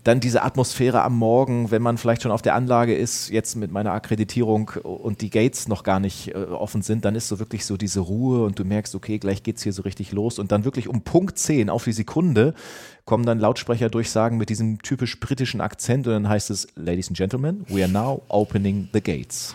Dann diese Atmosphäre am Morgen, wenn man vielleicht schon auf der Anlage ist, jetzt mit meiner Akkreditierung und die Gates noch gar nicht offen sind, dann ist so wirklich so diese Ruhe und du merkst, okay, gleich geht's hier so richtig los und dann wirklich um Punkt 10 auf die Sekunde kommen dann Lautsprecherdurchsagen mit diesem typisch britischen Akzent und dann heißt es, Ladies and Gentlemen, we are now opening the gates.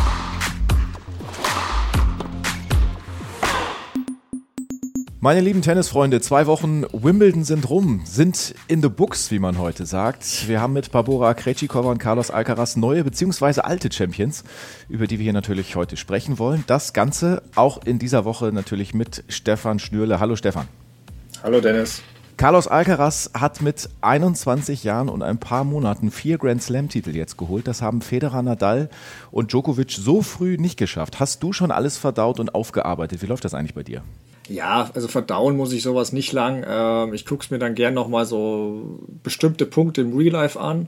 Meine lieben Tennisfreunde, 2 Wochen Wimbledon sind rum, sind in the books, wie man heute sagt. Wir haben mit Barbora Krejcikova und Carlos Alcaraz neue bzw. alte Champions, über die wir hier natürlich heute sprechen wollen. Das Ganze auch in dieser Woche natürlich mit Stefan Schnürle. Hallo Stefan. Hallo Dennis. Carlos Alcaraz hat mit 21 Jahren und ein paar Monaten 4 Grand-Slam-Titel jetzt geholt. Das haben Federer, Nadal und Djokovic so früh nicht geschafft. Hast du schon alles verdaut und aufgearbeitet? Wie läuft das eigentlich bei dir? Ja, also verdauen muss ich sowas nicht lang. Ich gucke es mir dann gern nochmal so bestimmte Punkte im Real Life an,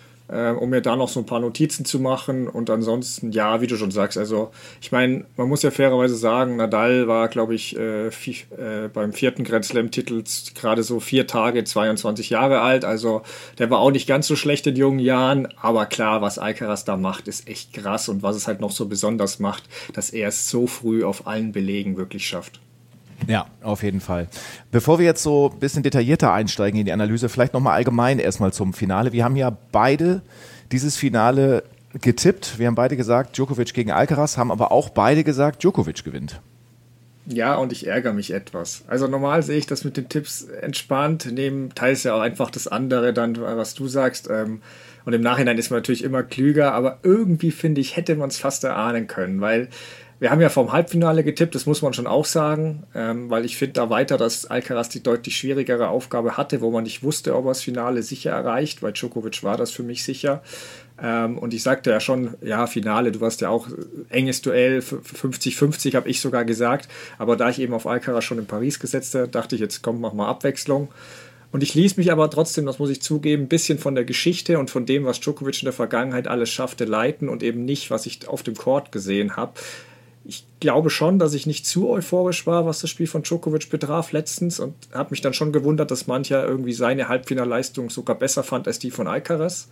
um mir da noch so ein paar Notizen zu machen. Und ansonsten, ja, wie du schon sagst, also ich meine, man muss ja fairerweise sagen, Nadal war, glaube ich, beim 4. Grand Slam-Titel gerade so 4 Tage, 22 Jahre alt. Also der war auch nicht ganz so schlecht in jungen Jahren. Aber klar, was Alcaraz da macht, ist echt krass. Und was es halt noch so besonders macht, dass er es so früh auf allen Belegen wirklich schafft. Ja, auf jeden Fall. Bevor wir jetzt so ein bisschen detaillierter einsteigen in die Analyse, vielleicht nochmal allgemein erstmal zum Finale. Wir haben ja beide dieses Finale getippt. Wir haben beide gesagt, Djokovic gegen Alcaraz, haben aber auch beide gesagt, Djokovic gewinnt. Ja, und ich ärgere mich etwas. Also normal sehe ich das mit den Tipps entspannt, nehme teils ja auch einfach das andere dann, was du sagst. Und im Nachhinein ist man natürlich immer klüger, aber irgendwie, finde ich, hätte man es fast erahnen können, weil wir haben ja vom Halbfinale getippt, das muss man schon auch sagen, weil ich finde da weiter, dass Alcaraz die deutlich schwierigere Aufgabe hatte, wo man nicht wusste, ob er das Finale sicher erreicht, weil Djokovic war das für mich sicher. Und ich sagte ja schon, ja, Finale, du warst ja auch enges Duell, 50-50 habe ich sogar gesagt, aber da ich eben auf Alcaraz schon in Paris gesetzt habe, dachte ich, jetzt kommt, mach mal Abwechslung. Und ich ließ mich aber trotzdem, das muss ich zugeben, ein bisschen von der Geschichte und von dem, was Djokovic in der Vergangenheit alles schaffte, leiten und eben nicht, was ich auf dem Court gesehen habe. Ich glaube schon, dass ich nicht zu euphorisch war, was das Spiel von Djokovic betraf letztens und habe mich dann schon gewundert, dass mancher irgendwie seine Halbfinalleistung sogar besser fand als die von Alcaraz.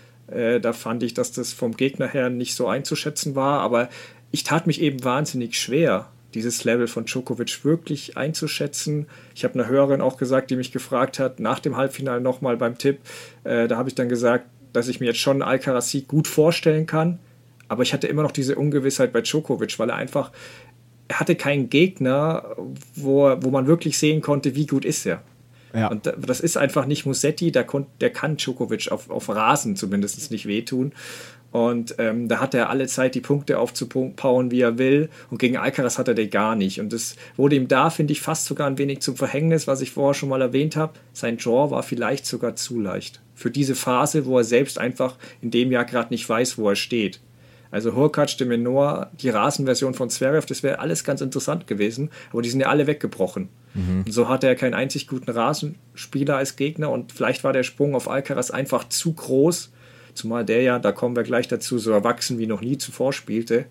Da fand ich, dass das vom Gegner her nicht so einzuschätzen war, aber ich tat mich eben wahnsinnig schwer, dieses Level von Djokovic wirklich einzuschätzen. Ich habe einer Hörerin auch gesagt, die mich gefragt hat, nach dem Halbfinale nochmal beim Tipp, da habe ich dann gesagt, dass ich mir jetzt schon einen Alcaraz-Sieg gut vorstellen kann, aber ich hatte immer noch diese Ungewissheit bei Djokovic, weil er hatte keinen Gegner, wo man wirklich sehen konnte, wie gut ist er. Ja. Und das ist einfach nicht Musetti, der kann Djokovic auf Rasen zumindest nicht wehtun. Und da hat er alle Zeit, die Punkte aufzubauen, wie er will. Und gegen Alcaraz hat er den gar nicht. Und das wurde ihm da, finde ich, fast sogar ein wenig zum Verhängnis, was ich vorher schon mal erwähnt habe. Sein Draw war vielleicht sogar zu leicht. Für diese Phase, wo er selbst einfach in dem Jahr gerade nicht weiß, wo er steht. Also Hurkacz, de Minaur, die Rasenversion von Zverev, das wäre alles ganz interessant gewesen, aber die sind ja alle weggebrochen. Und so hatte er keinen einzig guten Rasenspieler als Gegner und vielleicht war der Sprung auf Alcaraz einfach zu groß, zumal der ja, da kommen wir gleich dazu, so erwachsen wie noch nie zuvor spielte.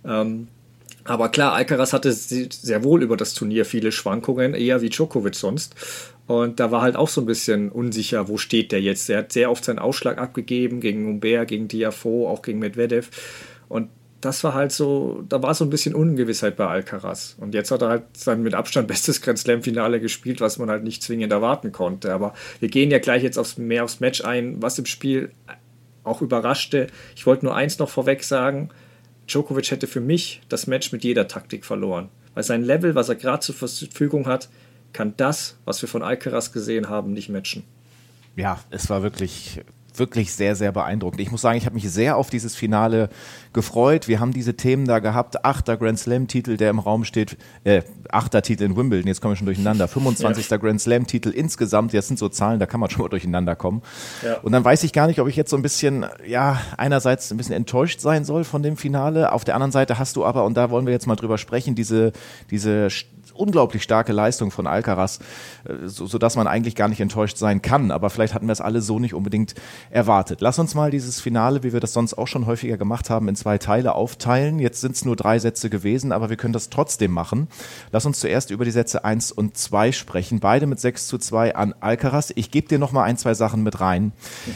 Aber klar, Alcaraz hatte sehr wohl über das Turnier viele Schwankungen, eher wie Djokovic sonst. Und da war halt auch so ein bisschen unsicher, wo steht der jetzt. Er hat sehr oft seinen Ausschlag abgegeben gegen Humbert, gegen Tiafoe, auch gegen Medvedev. Und das war halt so, da war so ein bisschen Ungewissheit bei Alcaraz. Und jetzt hat er halt sein mit Abstand bestes Grand Slam-Finale gespielt, was man halt nicht zwingend erwarten konnte. Aber wir gehen ja gleich jetzt mehr aufs Match ein, was im Spiel auch überraschte. Ich wollte nur eins noch vorweg sagen, Djokovic hätte für mich das Match mit jeder Taktik verloren. Weil sein Level, was er gerade zur Verfügung hat, kann das, was wir von Alcaraz gesehen haben, nicht matchen. Ja, es war wirklich sehr, sehr beeindruckend. Ich muss sagen, ich habe mich sehr auf dieses Finale gefreut. Wir haben diese Themen da gehabt. 8. Grand Slam-Titel, der im Raum steht. 8. Titel in Wimbledon, jetzt kommen wir schon durcheinander. 25. Ja. Grand Slam-Titel insgesamt. Das sind so Zahlen, da kann man schon mal durcheinander kommen. Ja. Und dann weiß ich gar nicht, ob ich jetzt so ein bisschen, ja, einerseits ein bisschen enttäuscht sein soll von dem Finale. Auf der anderen Seite hast du aber, und da wollen wir jetzt mal drüber sprechen, diese unglaublich starke Leistung von Alcaraz, sodass man eigentlich gar nicht enttäuscht sein kann. Aber vielleicht hatten wir es alle so nicht unbedingt erwartet. Lass uns mal dieses Finale, wie wir das sonst auch schon häufiger gemacht haben, in 2 Teile aufteilen. Jetzt sind es nur 3 Sätze gewesen, aber wir können das trotzdem machen. Lass uns zuerst über die Sätze 1 und 2 sprechen. Beide mit 6:2 an Alcaraz. Ich gebe dir noch mal 1, 2 Sachen mit rein.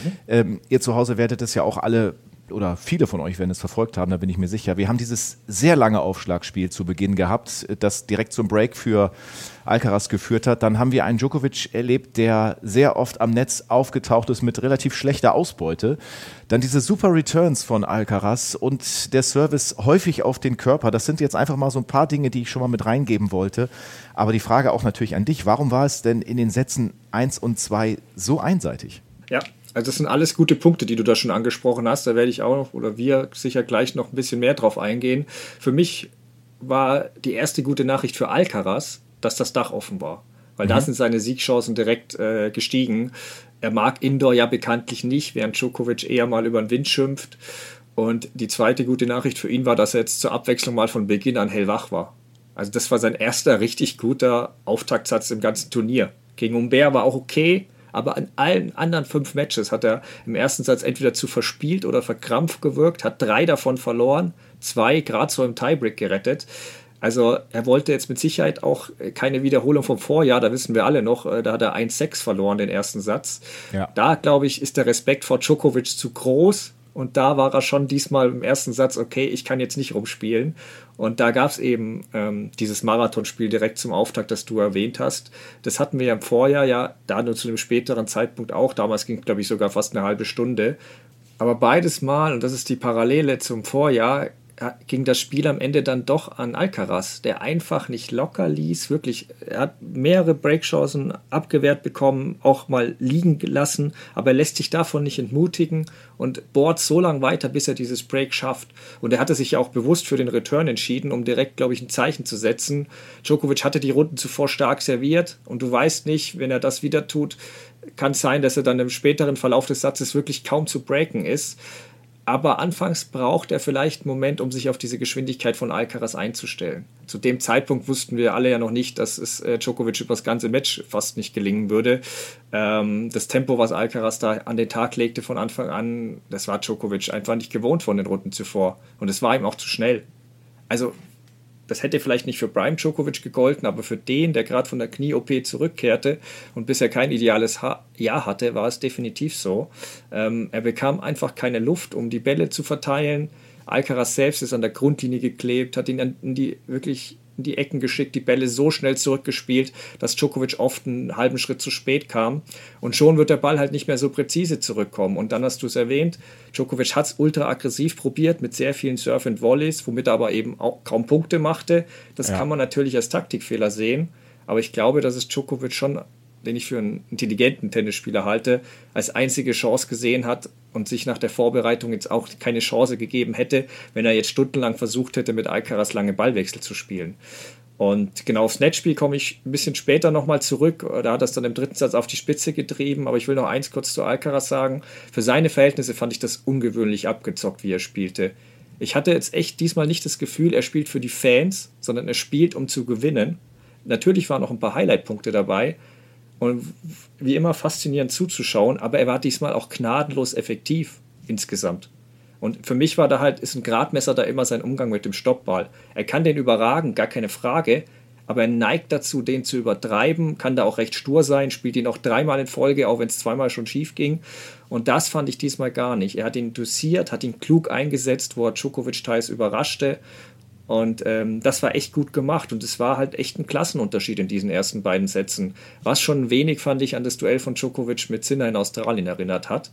Ihr zu Hause werdet es ja auch alle oder viele von euch werden es verfolgt haben, da bin ich mir sicher. Wir haben dieses sehr lange Aufschlagspiel zu Beginn gehabt, das direkt zum Break für Alcaraz geführt hat. Dann haben wir einen Djokovic erlebt, der sehr oft am Netz aufgetaucht ist mit relativ schlechter Ausbeute. Dann diese super Returns von Alcaraz und der Service häufig auf den Körper. Das sind jetzt einfach mal so ein paar Dinge, die ich schon mal mit reingeben wollte. Aber die Frage auch natürlich an dich, warum war es denn in den Sätzen 1 und 2 so einseitig? Ja, also das sind alles gute Punkte, die du da schon angesprochen hast. Da werde ich auch noch, oder wir sicher gleich noch ein bisschen mehr drauf eingehen. Für mich war die erste gute Nachricht für Alcaraz, dass das Dach offen war. Weil da sind seine Siegchancen direkt gestiegen. Er mag Indoor ja bekanntlich nicht, während Djokovic eher mal über den Wind schimpft. Und die zweite gute Nachricht für ihn war, dass er jetzt zur Abwechslung mal von Beginn an hellwach war. Also das war sein erster richtig guter Auftaktsatz im ganzen Turnier. Gegen Humbert war auch okay, aber an allen anderen 5 Matches hat er im ersten Satz entweder zu verspielt oder verkrampft gewirkt, hat 3 davon verloren, 2 gerade so im Tiebreak gerettet. Also er wollte jetzt mit Sicherheit auch keine Wiederholung vom Vorjahr, da wissen wir alle noch, da hat er 1-6 verloren, den ersten Satz. Ja. Da, glaube ich, ist der Respekt vor Djokovic zu groß. Und da war er schon diesmal im ersten Satz, okay, ich kann jetzt nicht rumspielen. Und da gab es eben dieses Marathonspiel direkt zum Auftakt, das du erwähnt hast. Das hatten wir ja im Vorjahr, ja, da nur zu einem späteren Zeitpunkt auch. Damals ging, glaube ich, sogar fast eine halbe Stunde. Aber beides Mal, und das ist die Parallele zum Vorjahr, ging das Spiel am Ende dann doch an Alcaraz, der einfach nicht locker ließ, wirklich, er hat mehrere Breakchancen abgewehrt bekommen, auch mal liegen gelassen, aber er lässt sich davon nicht entmutigen und bohrt so lange weiter, bis er dieses Break schafft. Und er hatte sich ja auch bewusst für den Return entschieden, um direkt, glaube ich, ein Zeichen zu setzen. Djokovic hatte die Runden zuvor stark serviert und du weißt nicht, wenn er das wieder tut, kann es sein, dass er dann im späteren Verlauf des Satzes wirklich kaum zu breaken ist. Aber anfangs braucht er vielleicht einen Moment, um sich auf diese Geschwindigkeit von Alcaraz einzustellen. Zu dem Zeitpunkt wussten wir alle ja noch nicht, dass es Djokovic über das ganze Match fast nicht gelingen würde. Das Tempo, was Alcaraz da an den Tag legte von Anfang an, das war Djokovic einfach nicht gewohnt von den Runden zuvor. Und es war ihm auch zu schnell. Also das hätte vielleicht nicht für Prime Djokovic gegolten, aber für den, der gerade von der Knie-OP zurückkehrte und bisher kein ideales Jahr hatte, war es definitiv so. Er bekam einfach keine Luft, um die Bälle zu verteilen. Alcaraz selbst ist an der Grundlinie geklebt, hat ihn in die Ecken geschickt, die Bälle so schnell zurückgespielt, dass Djokovic oft einen halben Schritt zu spät kam. Und schon wird der Ball halt nicht mehr so präzise zurückkommen. Und dann hast du es erwähnt, Djokovic hat es ultra aggressiv probiert mit sehr vielen Serve and Volleys, womit er aber eben auch kaum Punkte machte. Das kann man natürlich als Taktikfehler sehen. Aber ich glaube, dass es Djokovic schon, den ich für einen intelligenten Tennisspieler halte, als einzige Chance gesehen hat und sich nach der Vorbereitung jetzt auch keine Chance gegeben hätte, wenn er jetzt stundenlang versucht hätte, mit Alcaraz lange Ballwechsel zu spielen. Und genau aufs Netzspiel komme ich ein bisschen später nochmal zurück. Da hat er es dann im dritten Satz auf die Spitze getrieben. Aber ich will noch eins kurz zu Alcaraz sagen. Für seine Verhältnisse fand ich das ungewöhnlich abgezockt, wie er spielte. Ich hatte jetzt echt diesmal nicht das Gefühl, er spielt für die Fans, sondern er spielt, um zu gewinnen. Natürlich waren noch ein paar Highlight-Punkte dabei. Und wie immer faszinierend zuzuschauen, aber er war diesmal auch gnadenlos effektiv insgesamt. Und für mich war da halt, ist ein Gradmesser da immer sein Umgang mit dem Stoppball. Er kann den überragen, gar keine Frage, aber er neigt dazu, den zu übertreiben, kann da auch recht stur sein, spielt ihn auch 3-mal in Folge, auch wenn es 2-mal schon schief ging. Und das fand ich diesmal gar nicht. Er hat ihn dosiert, hat ihn klug eingesetzt, wo er Djokovic teils überraschte. Und das war echt gut gemacht und es war halt echt ein Klassenunterschied in diesen ersten beiden Sätzen, was schon wenig, fand ich, an das Duell von Djokovic mit Sinner in Australien erinnert hat.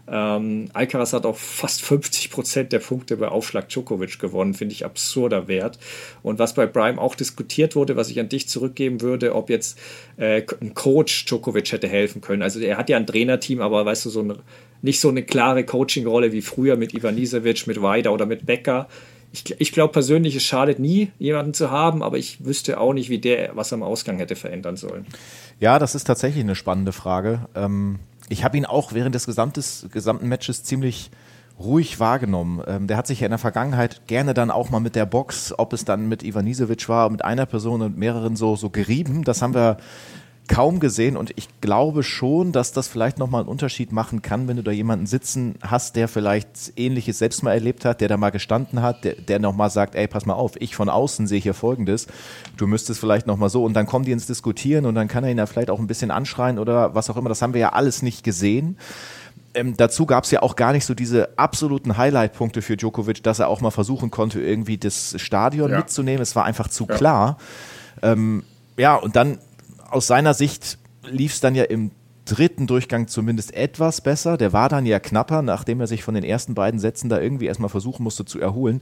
Alcaraz hat auch fast 50% der Punkte bei Aufschlag Djokovic gewonnen, finde ich absurder Wert. Und was bei Brime auch diskutiert wurde, was ich an dich zurückgeben würde, ob jetzt ein Coach Djokovic hätte helfen können. Also er hat ja ein Trainerteam, aber weißt du, nicht so eine klare Coaching-Rolle wie früher mit Ivanisevic, mit Weider oder mit Becker. Ich glaube persönlich, es schadet nie, jemanden zu haben, aber ich wüsste auch nicht, wie der was am Ausgang hätte verändern sollen. Ja, das ist tatsächlich eine spannende Frage. Ich habe ihn auch während des gesamten Matches ziemlich ruhig wahrgenommen. Der hat sich ja in der Vergangenheit gerne dann auch mal mit der Box, ob es dann mit Ivanisevic war, mit einer Person und mehreren so gerieben. Das haben wir kaum gesehen und ich glaube schon, dass das vielleicht nochmal einen Unterschied machen kann, wenn du da jemanden sitzen hast, der vielleicht Ähnliches selbst mal erlebt hat, der da mal gestanden hat, der nochmal sagt, ey, pass mal auf, ich von außen sehe hier Folgendes, du müsstest vielleicht nochmal so und dann kommen die ins Diskutieren und dann kann er ihn ja vielleicht auch ein bisschen anschreien oder was auch immer, das haben wir ja alles nicht gesehen. Dazu gab es ja auch gar nicht so diese absoluten Highlight-Punkte für Djokovic, dass er auch mal versuchen konnte, irgendwie das Stadion mitzunehmen. Es war einfach zu klar. Und dann aus seiner Sicht lief es dann ja im dritten Durchgang zumindest etwas besser. Der war dann ja knapper, nachdem er sich von den ersten beiden Sätzen da irgendwie erstmal versuchen musste zu erholen.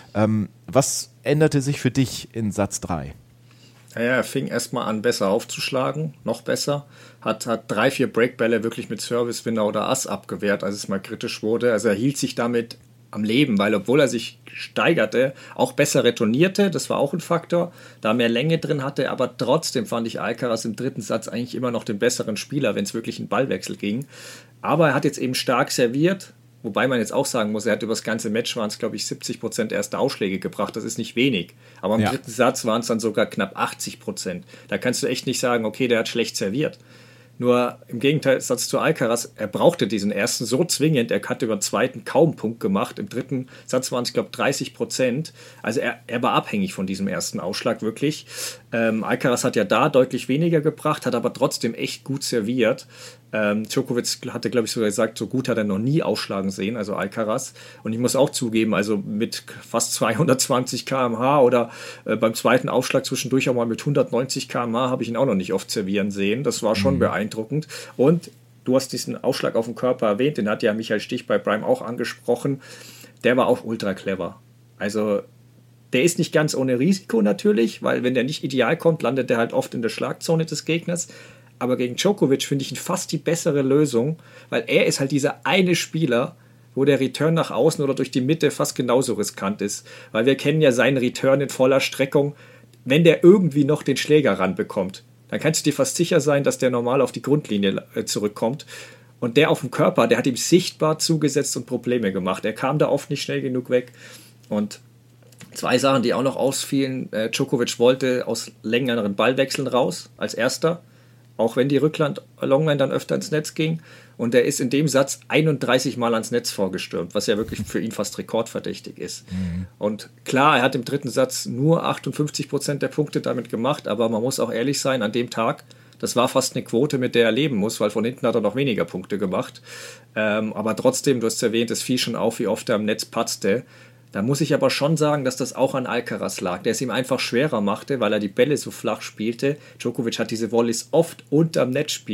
Was änderte sich für dich in Satz 3? Naja, er fing erstmal an, besser aufzuschlagen, noch besser. Hat 3-4 Breakbälle wirklich mit Service, Winner oder Ass abgewehrt, als es mal kritisch wurde. Also er hielt sich damit am Leben, weil obwohl er sich steigerte, auch besser retournierte, das war auch ein Faktor, da mehr Länge drin hatte, aber trotzdem fand ich Alcaraz im dritten Satz eigentlich immer noch den besseren Spieler, wenn es wirklich einen Ballwechsel ging. Aber er hat jetzt eben stark serviert, wobei man jetzt auch sagen muss, er hat über das ganze Match, waren es glaube ich 70% erste Ausschläge gebracht, das ist nicht wenig. Aber im dritten Satz waren es dann sogar knapp 80%. Da kannst du echt nicht sagen, okay, der hat schlecht serviert. Nur im Gegensatz zu Alcaraz, er brauchte diesen ersten so zwingend, er hatte über den zweiten kaum einen Punkt gemacht, im dritten Satz waren es, glaube ich, 30%. Also er war abhängig von diesem ersten Ausschlag, wirklich. Alcaraz hat ja da deutlich weniger gebracht, hat aber trotzdem echt gut serviert. Djokovic hatte, glaube ich, sogar gesagt, so gut hat er noch nie ausschlagen sehen, also Alcaraz. Und ich muss auch zugeben, also mit fast 220 km/h oder beim zweiten Aufschlag zwischendurch auch mal mit 190 km/h habe ich ihn auch noch nicht oft servieren sehen. Das war schon beeindruckend. Und du hast diesen Aufschlag auf dem Körper erwähnt, den hat ja Michael Stich bei Prime auch angesprochen. Der war auch ultra clever. Also der ist nicht ganz ohne Risiko natürlich, weil wenn der nicht ideal kommt, landet der halt oft in der Schlagzone des Gegners. Aber gegen Djokovic finde ich ihn fast die bessere Lösung, weil er ist halt dieser eine Spieler, wo der Return nach außen oder durch die Mitte fast genauso riskant ist. Weil wir kennen ja seinen Return in voller Streckung. Wenn der irgendwie noch den Schläger ranbekommt, dann kannst du dir fast sicher sein, dass der normal auf die Grundlinie zurückkommt. Und der auf dem Körper, der hat ihm sichtbar zugesetzt und Probleme gemacht. Er kam da oft nicht schnell genug weg. Und zwei Sachen, die auch noch ausfielen. Djokovic wollte aus längeren Ballwechseln raus, als erster. Auch wenn die Longline dann öfter ins Netz ging. Und er ist in dem Satz 31 Mal ans Netz vorgestürmt, was ja wirklich für ihn fast rekordverdächtig ist. Und klar, er hat im dritten Satz nur 58% der Punkte damit gemacht, aber man muss auch ehrlich sein, an dem Tag, das war fast eine Quote, mit der er leben muss, weil von hinten hat er noch weniger Punkte gemacht. Aber trotzdem, du hast erwähnt, es fiel schon auf, wie oft er am Netz patzte. Da muss ich aber schon sagen, dass das auch an Alcaraz lag, der es ihm einfach schwerer machte, weil er die Bälle so flach spielte. Djokovic hat diese Volleys oft unter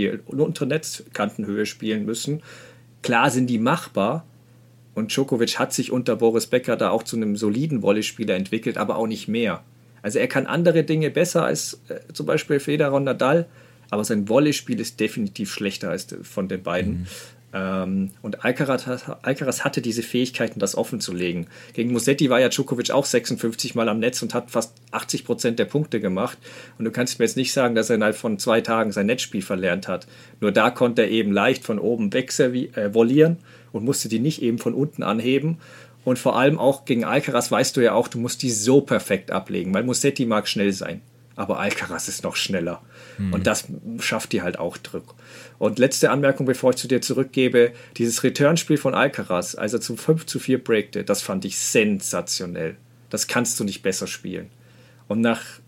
Netzkantenhöhe spielen müssen. Klar sind die machbar und Djokovic hat sich unter Boris Becker da auch zu einem soliden Volleyspieler entwickelt, aber auch nicht mehr. Also er kann andere Dinge besser als zum Beispiel Federer und Nadal, aber sein Volleyspiel ist definitiv schlechter als von den beiden. Und Alcaraz hatte diese Fähigkeiten, das offen zu legen. Gegen Musetti war ja Djokovic auch 56 Mal am Netz und hat fast 80% der Punkte gemacht. Und du kannst mir jetzt nicht sagen, dass er innerhalb von 2 Tagen sein Netzspiel verlernt hat. Nur da konnte er eben leicht von oben weg vollieren und musste die nicht eben von unten anheben. Und vor allem auch gegen Alcaraz weißt du ja auch, du musst die so perfekt ablegen, weil Musetti mag schnell sein. Aber Alcaraz ist noch schneller. Und das schafft dir halt auch Druck. Und letzte Anmerkung, bevor ich zu dir zurückgebe, dieses Returnspiel von Alcaraz, also zum 5:4 Breakte, das fand ich sensationell. Das kannst du nicht besser spielen. Und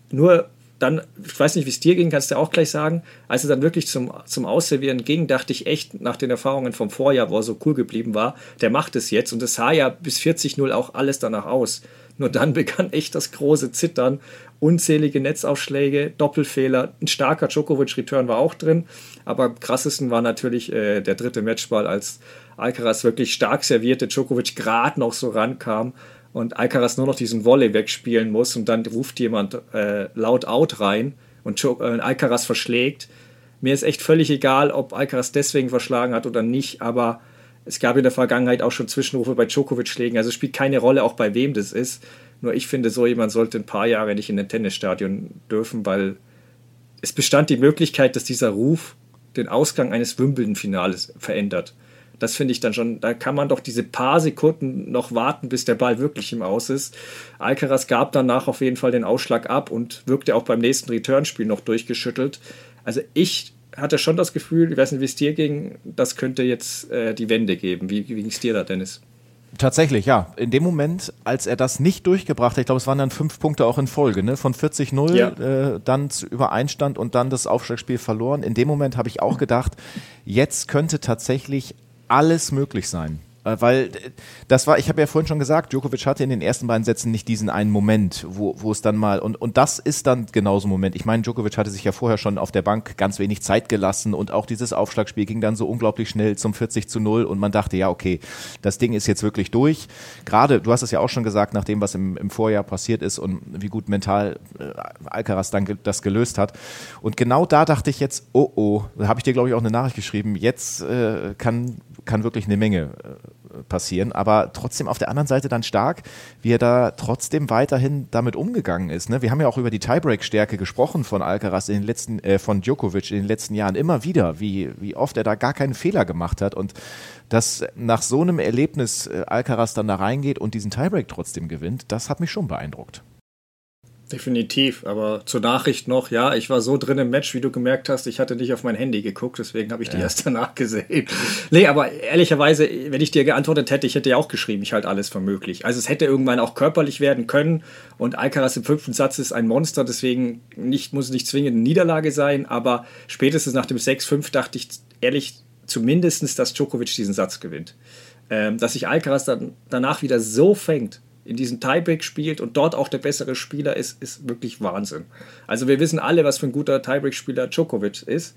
ich weiß nicht, wie es dir ging, kannst du auch gleich sagen, als es dann wirklich zum Ausservieren ging, dachte ich echt, nach den Erfahrungen vom Vorjahr, wo er so cool geblieben war, der macht es jetzt. Und es sah ja bis 40:0 auch alles danach aus. Nur dann begann echt das große Zittern. Unzählige Netzaufschläge, Doppelfehler, ein starker Djokovic-Return war auch drin, aber am krassesten war natürlich der dritte Matchball, als Alcaraz wirklich stark servierte, Djokovic gerade noch so rankam und Alcaraz nur noch diesen Volley wegspielen muss und dann ruft jemand laut out rein und Alcaraz verschlägt. Mir ist echt völlig egal, ob Alcaraz deswegen verschlagen hat oder nicht, aber es gab in der Vergangenheit auch schon Zwischenrufe bei Djokovic-Schlägen, also es spielt keine Rolle, auch bei wem das ist. Nur ich finde, so jemand sollte ein paar Jahre nicht in ein Tennisstadion dürfen, weil es bestand die Möglichkeit, dass dieser Ruf den Ausgang eines Wimbledon-Finales verändert. Das finde ich dann schon, da kann man doch diese paar Sekunden noch warten, bis der Ball wirklich im Aus ist. Alcaraz gab danach auf jeden Fall den Ausschlag ab und wirkte auch beim nächsten Returnspiel noch durchgeschüttelt. Also ich hatte schon das Gefühl, ich weiß nicht, wie es dir ging, das könnte jetzt die Wende geben. Wie ging es dir da, Dennis? Tatsächlich, ja. In dem Moment, als er das nicht durchgebracht hat, ich glaube, es waren dann 5 Punkte auch in Folge, ne? Von 40-0 dann über Einstand und dann das Aufschlagspiel verloren. In dem Moment habe ich auch gedacht, jetzt könnte tatsächlich alles möglich sein. Weil das war, ich habe ja vorhin schon gesagt, Djokovic hatte in den ersten beiden Sätzen nicht diesen einen Moment, wo es dann mal, und das ist dann genauso ein Moment. Ich meine, Djokovic hatte sich ja vorher schon auf der Bank ganz wenig Zeit gelassen und auch dieses Aufschlagspiel ging dann so unglaublich schnell zum 40-0 und man dachte, ja okay, das Ding ist jetzt wirklich durch. Gerade, du hast es ja auch schon gesagt, nach dem, was im Vorjahr passiert ist und wie gut mental Alcaraz dann das gelöst hat. Und genau da dachte ich jetzt, da habe ich dir, glaube ich, auch eine Nachricht geschrieben, jetzt kann wirklich eine Menge passieren, aber trotzdem auf der anderen Seite dann stark, wie er da trotzdem weiterhin damit umgegangen ist. Ne? Wir haben ja auch über die Tiebreak-Stärke gesprochen von Alcaraz von Djokovic in den letzten Jahren immer wieder, wie oft er da gar keinen Fehler gemacht hat und dass nach so einem Erlebnis Alcaraz dann da reingeht und diesen Tiebreak trotzdem gewinnt, das hat mich schon beeindruckt. Definitiv, aber zur Nachricht noch, ja, ich war so drin im Match, wie du gemerkt hast, ich hatte nicht auf mein Handy geguckt, deswegen habe ich die erst danach gesehen. Nee, aber ehrlicherweise, wenn ich dir geantwortet hätte, ich hätte ja auch geschrieben, ich halte alles für möglich. Also es hätte irgendwann auch körperlich werden können und Alcaraz im 5. Satz ist ein Monster, deswegen muss nicht zwingend eine Niederlage sein, aber spätestens nach dem 6-5 dachte ich ehrlich zumindest, dass Djokovic diesen Satz gewinnt. Dass sich Alcaraz dann danach wieder so fängt, in diesem Tiebreak spielt und dort auch der bessere Spieler ist wirklich Wahnsinn. Also wir wissen alle, was für ein guter Tiebreak-Spieler Djokovic ist.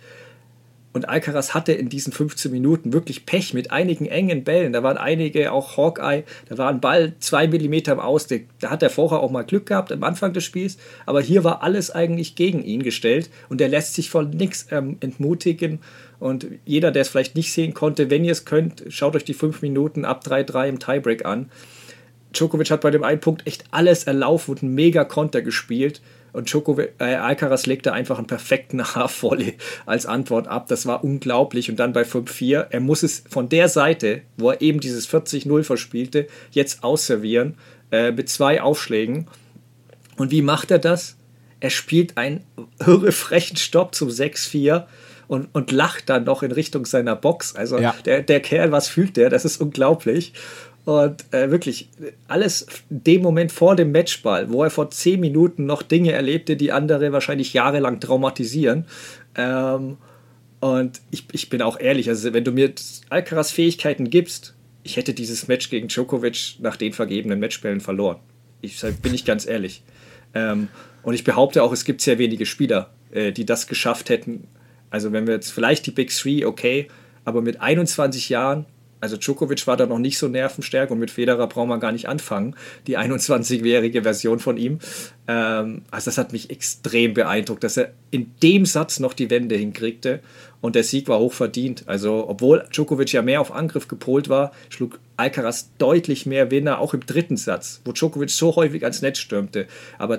Und Alcaraz hatte in diesen 15 Minuten wirklich Pech mit einigen engen Bällen. Da waren einige, auch Hawkeye, da war ein Ball 2 Millimeter im Aus. Da hat er vorher auch mal Glück gehabt am Anfang des Spiels. Aber hier war alles eigentlich gegen ihn gestellt. Und er lässt sich von nichts entmutigen. Und jeder, der es vielleicht nicht sehen konnte, wenn ihr es könnt, schaut euch die 5 Minuten ab 3-3 im Tiebreak an. Djokovic hat bei dem einen Punkt echt alles erlaufen und einen mega Konter gespielt und Alcaraz legte einfach einen perfekten Half-Volley als Antwort ab. Das war unglaublich und dann bei 5-4, er muss es von der Seite, wo er eben dieses 40-0 verspielte, jetzt ausservieren mit 2 Aufschlägen. Und wie macht er das? Er spielt einen irre frechen Stopp zum 6-4 und lacht dann noch in Richtung seiner Box. Also der Kerl, was fühlt der? Das ist unglaublich. Und wirklich alles in dem Moment vor dem Matchball, wo er vor 10 Minuten noch Dinge erlebte, die andere wahrscheinlich jahrelang traumatisieren. Und ich bin auch ehrlich, also wenn du mir Alcaraz Fähigkeiten gibst, ich hätte dieses Match gegen Djokovic nach den vergebenen Matchbällen verloren. Bin ich ganz ehrlich. Und ich behaupte auch, es gibt sehr wenige Spieler, die das geschafft hätten. Also wenn wir jetzt vielleicht die Big Three, okay, aber mit 21 Jahren, also Djokovic war da noch nicht so nervenstark und mit Federer brauchen wir gar nicht anfangen, die 21-jährige Version von ihm. Also das hat mich extrem beeindruckt, dass er in dem Satz noch die Wende hinkriegte und der Sieg war hochverdient. Also obwohl Djokovic ja mehr auf Angriff gepolt war, schlug Alcaraz deutlich mehr Winner, auch im 3. Satz, wo Djokovic so häufig ans Netz stürmte. Aber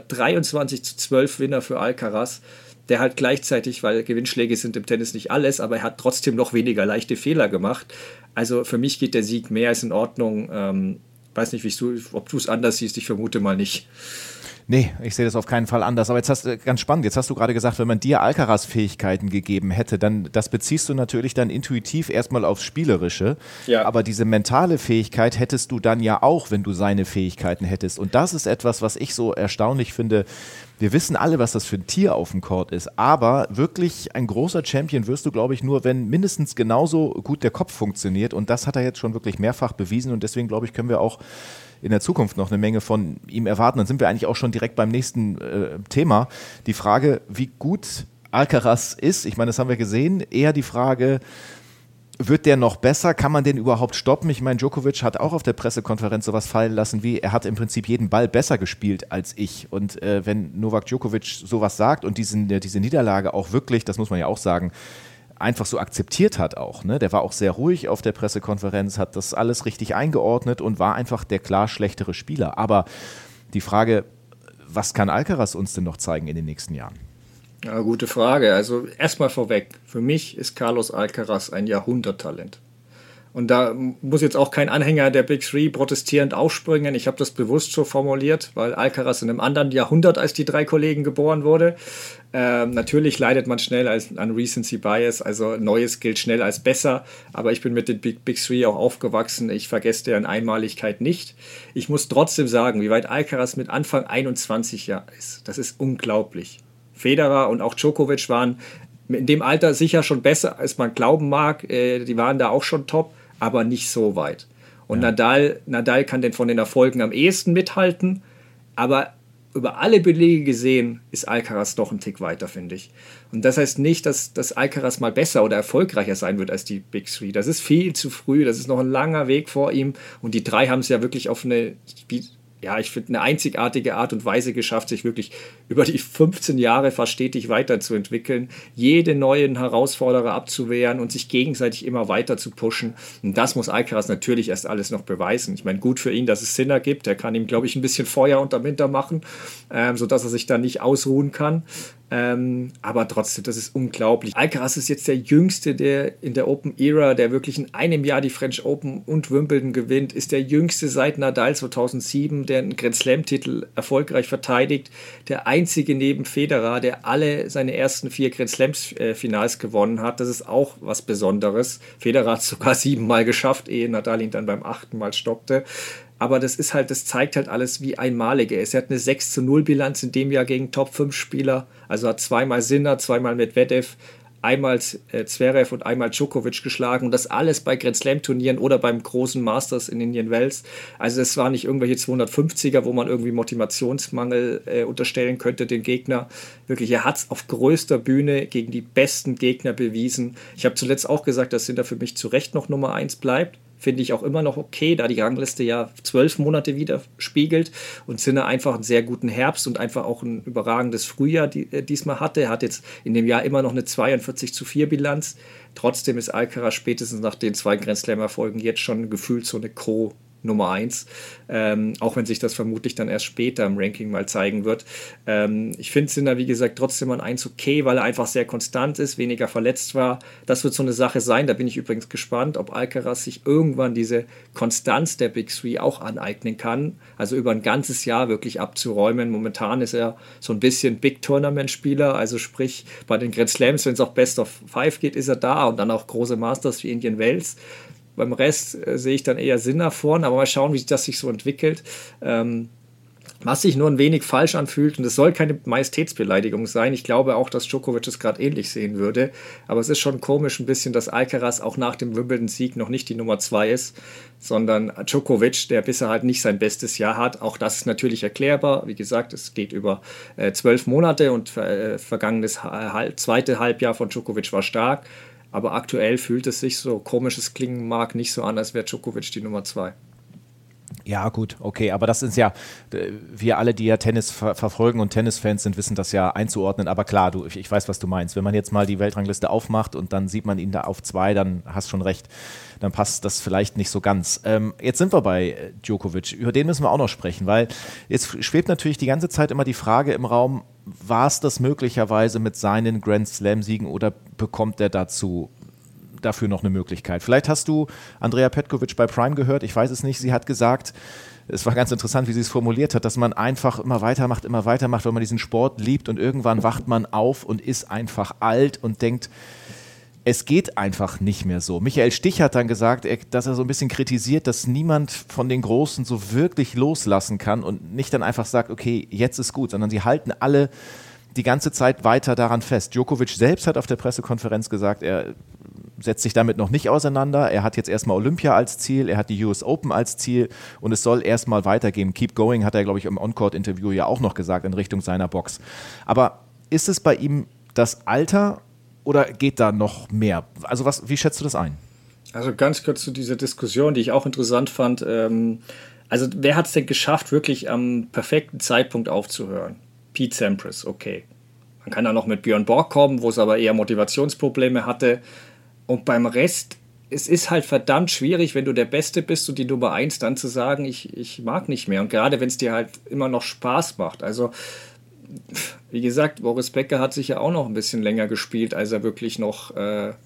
23-12 Winner für Alcaraz, der halt gleichzeitig, weil Gewinnschläge sind im Tennis nicht alles, aber er hat trotzdem noch weniger leichte Fehler gemacht. Also für mich geht der Sieg mehr als in Ordnung. Weiß nicht, ob du es anders siehst, ich vermute mal nicht. Nee, ich sehe das auf keinen Fall anders. Aber ganz spannend, jetzt hast du gerade gesagt, wenn man dir Alcaraz-Fähigkeiten gegeben hätte, dann das beziehst du natürlich dann intuitiv erstmal aufs Spielerische. Ja. Aber diese mentale Fähigkeit hättest du dann ja auch, wenn du seine Fähigkeiten hättest. Und das ist etwas, was ich so erstaunlich finde. Wir wissen alle, was das für ein Tier auf dem Court ist, aber wirklich ein großer Champion wirst du, glaube ich, nur, wenn mindestens genauso gut der Kopf funktioniert und das hat er jetzt schon wirklich mehrfach bewiesen und deswegen, glaube ich, können wir auch in der Zukunft noch eine Menge von ihm erwarten. Dann sind wir eigentlich auch schon direkt beim nächsten Thema. Die Frage, wie gut Alcaraz ist, ich meine, das haben wir gesehen, eher die Frage, wird der noch besser? Kann man den überhaupt stoppen? Ich meine, Djokovic hat auch auf der Pressekonferenz sowas fallen lassen wie, er hat im Prinzip jeden Ball besser gespielt als ich. Und wenn Novak Djokovic sowas sagt und diese Niederlage auch wirklich, das muss man ja auch sagen, einfach so akzeptiert hat auch. Ne? Der war auch sehr ruhig auf der Pressekonferenz, hat das alles richtig eingeordnet und war einfach der klar schlechtere Spieler. Aber die Frage, was kann Alcaraz uns denn noch zeigen in den nächsten Jahren? Ja, gute Frage. Also erstmal vorweg, für mich ist Carlos Alcaraz ein Jahrhunderttalent. Und da muss jetzt auch kein Anhänger der Big Three protestierend aufspringen. Ich habe das bewusst so formuliert, weil Alcaraz in einem anderen Jahrhundert als die 3 Kollegen geboren wurde. Natürlich leidet man schnell an Recency Bias, also Neues gilt schnell als besser, aber ich bin mit den Big Three auch aufgewachsen. Ich vergesse deren Einmaligkeit nicht. Ich muss trotzdem sagen, wie weit Alcaraz mit Anfang 21 Jahre ist. Das ist unglaublich. Federer und auch Djokovic waren in dem Alter sicher schon besser, als man glauben mag. Die waren da auch schon top, aber nicht so weit. Und ja. Nadal kann von den Erfolgen am ehesten mithalten, aber über alle Belege gesehen ist Alcaraz doch ein Tick weiter, finde ich. Und das heißt nicht, dass Alcaraz mal besser oder erfolgreicher sein wird als die Big Three. Das ist viel zu früh, das ist noch ein langer Weg vor ihm. Und die 3 haben es ja wirklich auf ich finde, eine einzigartige Art und Weise geschafft, sich wirklich über die 15 Jahre fast stetig weiterzuentwickeln, jede neuen Herausforderer abzuwehren und sich gegenseitig immer weiter zu pushen. Und das muss Alcaraz natürlich erst alles noch beweisen. Ich meine, gut für ihn, dass es Sinner gibt. Der kann ihm, glaube ich, ein bisschen Feuer unterm Hintern machen, sodass er sich dann nicht ausruhen kann. Aber trotzdem, das ist unglaublich. Alcaraz ist jetzt der Jüngste, der in der Open Era, der wirklich in einem Jahr die French Open und Wimbledon gewinnt, ist der Jüngste seit Nadal 2007, der einen Grand Slam-Titel erfolgreich verteidigt, der einzige neben Federer, der alle seine ersten 4 Grand Slams-Finals gewonnen hat. Das ist auch was Besonderes. Federer hat es sogar 7-mal geschafft, ehe Nadal ihn dann beim 8. Mal stoppte. Aber das zeigt halt alles, wie einmalig er ist. Er hat eine 6-0-Bilanz in dem Jahr gegen Top-5-Spieler. Also hat 2-mal Sinner, 2-mal Medvedev, einmal Zverev und einmal Djokovic geschlagen. Und das alles bei Grand Slam-Turnieren oder beim großen Masters in Indian Wells. Also es waren nicht irgendwelche 250er, wo man irgendwie Motivationsmangel unterstellen könnte, den Gegner. Wirklich, er hat es auf größter Bühne gegen die besten Gegner bewiesen. Ich habe zuletzt auch gesagt, dass Sinner für mich zu Recht noch Nummer 1 bleibt. Finde ich auch immer noch okay, da die Rangliste ja 12 Monate widerspiegelt und Sinner einfach einen sehr guten Herbst und einfach auch ein überragendes Frühjahr diesmal hatte. Er hat jetzt in dem Jahr immer noch eine 42-4 Bilanz. Trotzdem ist Alcaraz spätestens nach den 2 Grand Slam-Erfolgen jetzt schon gefühlt so eine Nummer 1, auch wenn sich das vermutlich dann erst später im Ranking mal zeigen wird. Ich finde Sinner, wie gesagt, trotzdem an 1 okay, weil er einfach sehr konstant ist, weniger verletzt war. Das wird so eine Sache sein, da bin ich übrigens gespannt, ob Alcaraz sich irgendwann diese Konstanz der Big Three auch aneignen kann, also über ein ganzes Jahr wirklich abzuräumen. Momentan ist er so ein bisschen Big-Tournament-Spieler, also sprich bei den Grand Slams, wenn es auch Best of 5 geht, ist er da und dann auch große Masters wie Indian Wells. Beim Rest sehe ich dann eher Sinner vorn, aber mal schauen, wie das sich so entwickelt. Was sich nur ein wenig falsch anfühlt, und es soll keine Majestätsbeleidigung sein, ich glaube auch, dass Djokovic es gerade ähnlich sehen würde, aber es ist schon komisch ein bisschen, dass Alcaraz auch nach dem Wimbledon-Sieg noch nicht die Nummer 2 ist, sondern Djokovic, der bisher halt nicht sein bestes Jahr hat. Auch das ist natürlich erklärbar. Wie gesagt, es geht über 12 Monate und vergangenes zweite Halbjahr von Djokovic war stark. Aber aktuell fühlt es sich, so komisch es klingen mag, nicht so an, als wäre Djokovic die Nummer 2. Ja, gut, okay, aber das ist ja, wir alle, die ja Tennis verfolgen und Tennisfans sind, wissen das ja einzuordnen, aber klar, ich weiß, was du meinst. Wenn man jetzt mal die Weltrangliste aufmacht und dann sieht man ihn da auf 2, dann hast schon recht, dann passt das vielleicht nicht so ganz. Jetzt sind wir bei Djokovic, über den müssen wir auch noch sprechen, weil jetzt schwebt natürlich die ganze Zeit immer die Frage im Raum, war es das möglicherweise mit seinen Grand Slam-Siegen oder bekommt er dafür noch eine Möglichkeit? Vielleicht hast du Andrea Petkovic bei Prime gehört, ich weiß es nicht, sie hat gesagt, es war ganz interessant, wie sie es formuliert hat, dass man einfach immer weitermacht, weil man diesen Sport liebt und irgendwann wacht man auf und ist einfach alt und denkt, es geht einfach nicht mehr so. Michael Stich hat dann gesagt, dass er so ein bisschen kritisiert, dass niemand von den Großen so wirklich loslassen kann und nicht dann einfach sagt, okay, jetzt ist gut, sondern sie halten alle die ganze Zeit weiter daran fest. Djokovic selbst hat auf der Pressekonferenz gesagt, er setzt sich damit noch nicht auseinander. Er hat jetzt erstmal Olympia als Ziel, er hat die US Open als Ziel und es soll erstmal weitergehen. Keep going, hat er, glaube ich, im On-Court-Interview ja auch noch gesagt in Richtung seiner Box. Aber ist es bei ihm das Alter oder geht da noch mehr? Also wie schätzt du das ein? Also ganz kurz zu dieser Diskussion, die ich auch interessant fand. Also wer hat es denn geschafft, wirklich am perfekten Zeitpunkt aufzuhören? Pete Sampras, okay. Man kann da noch mit Björn Borg kommen, wo es aber eher Motivationsprobleme hatte. Und beim Rest, es ist halt verdammt schwierig, wenn du der Beste bist und die Nummer 1, dann zu sagen, ich mag nicht mehr. Und gerade wenn es dir halt immer noch Spaß macht. Also, wie gesagt, Boris Becker hat sich ja auch noch ein bisschen länger gespielt, als er wirklich noch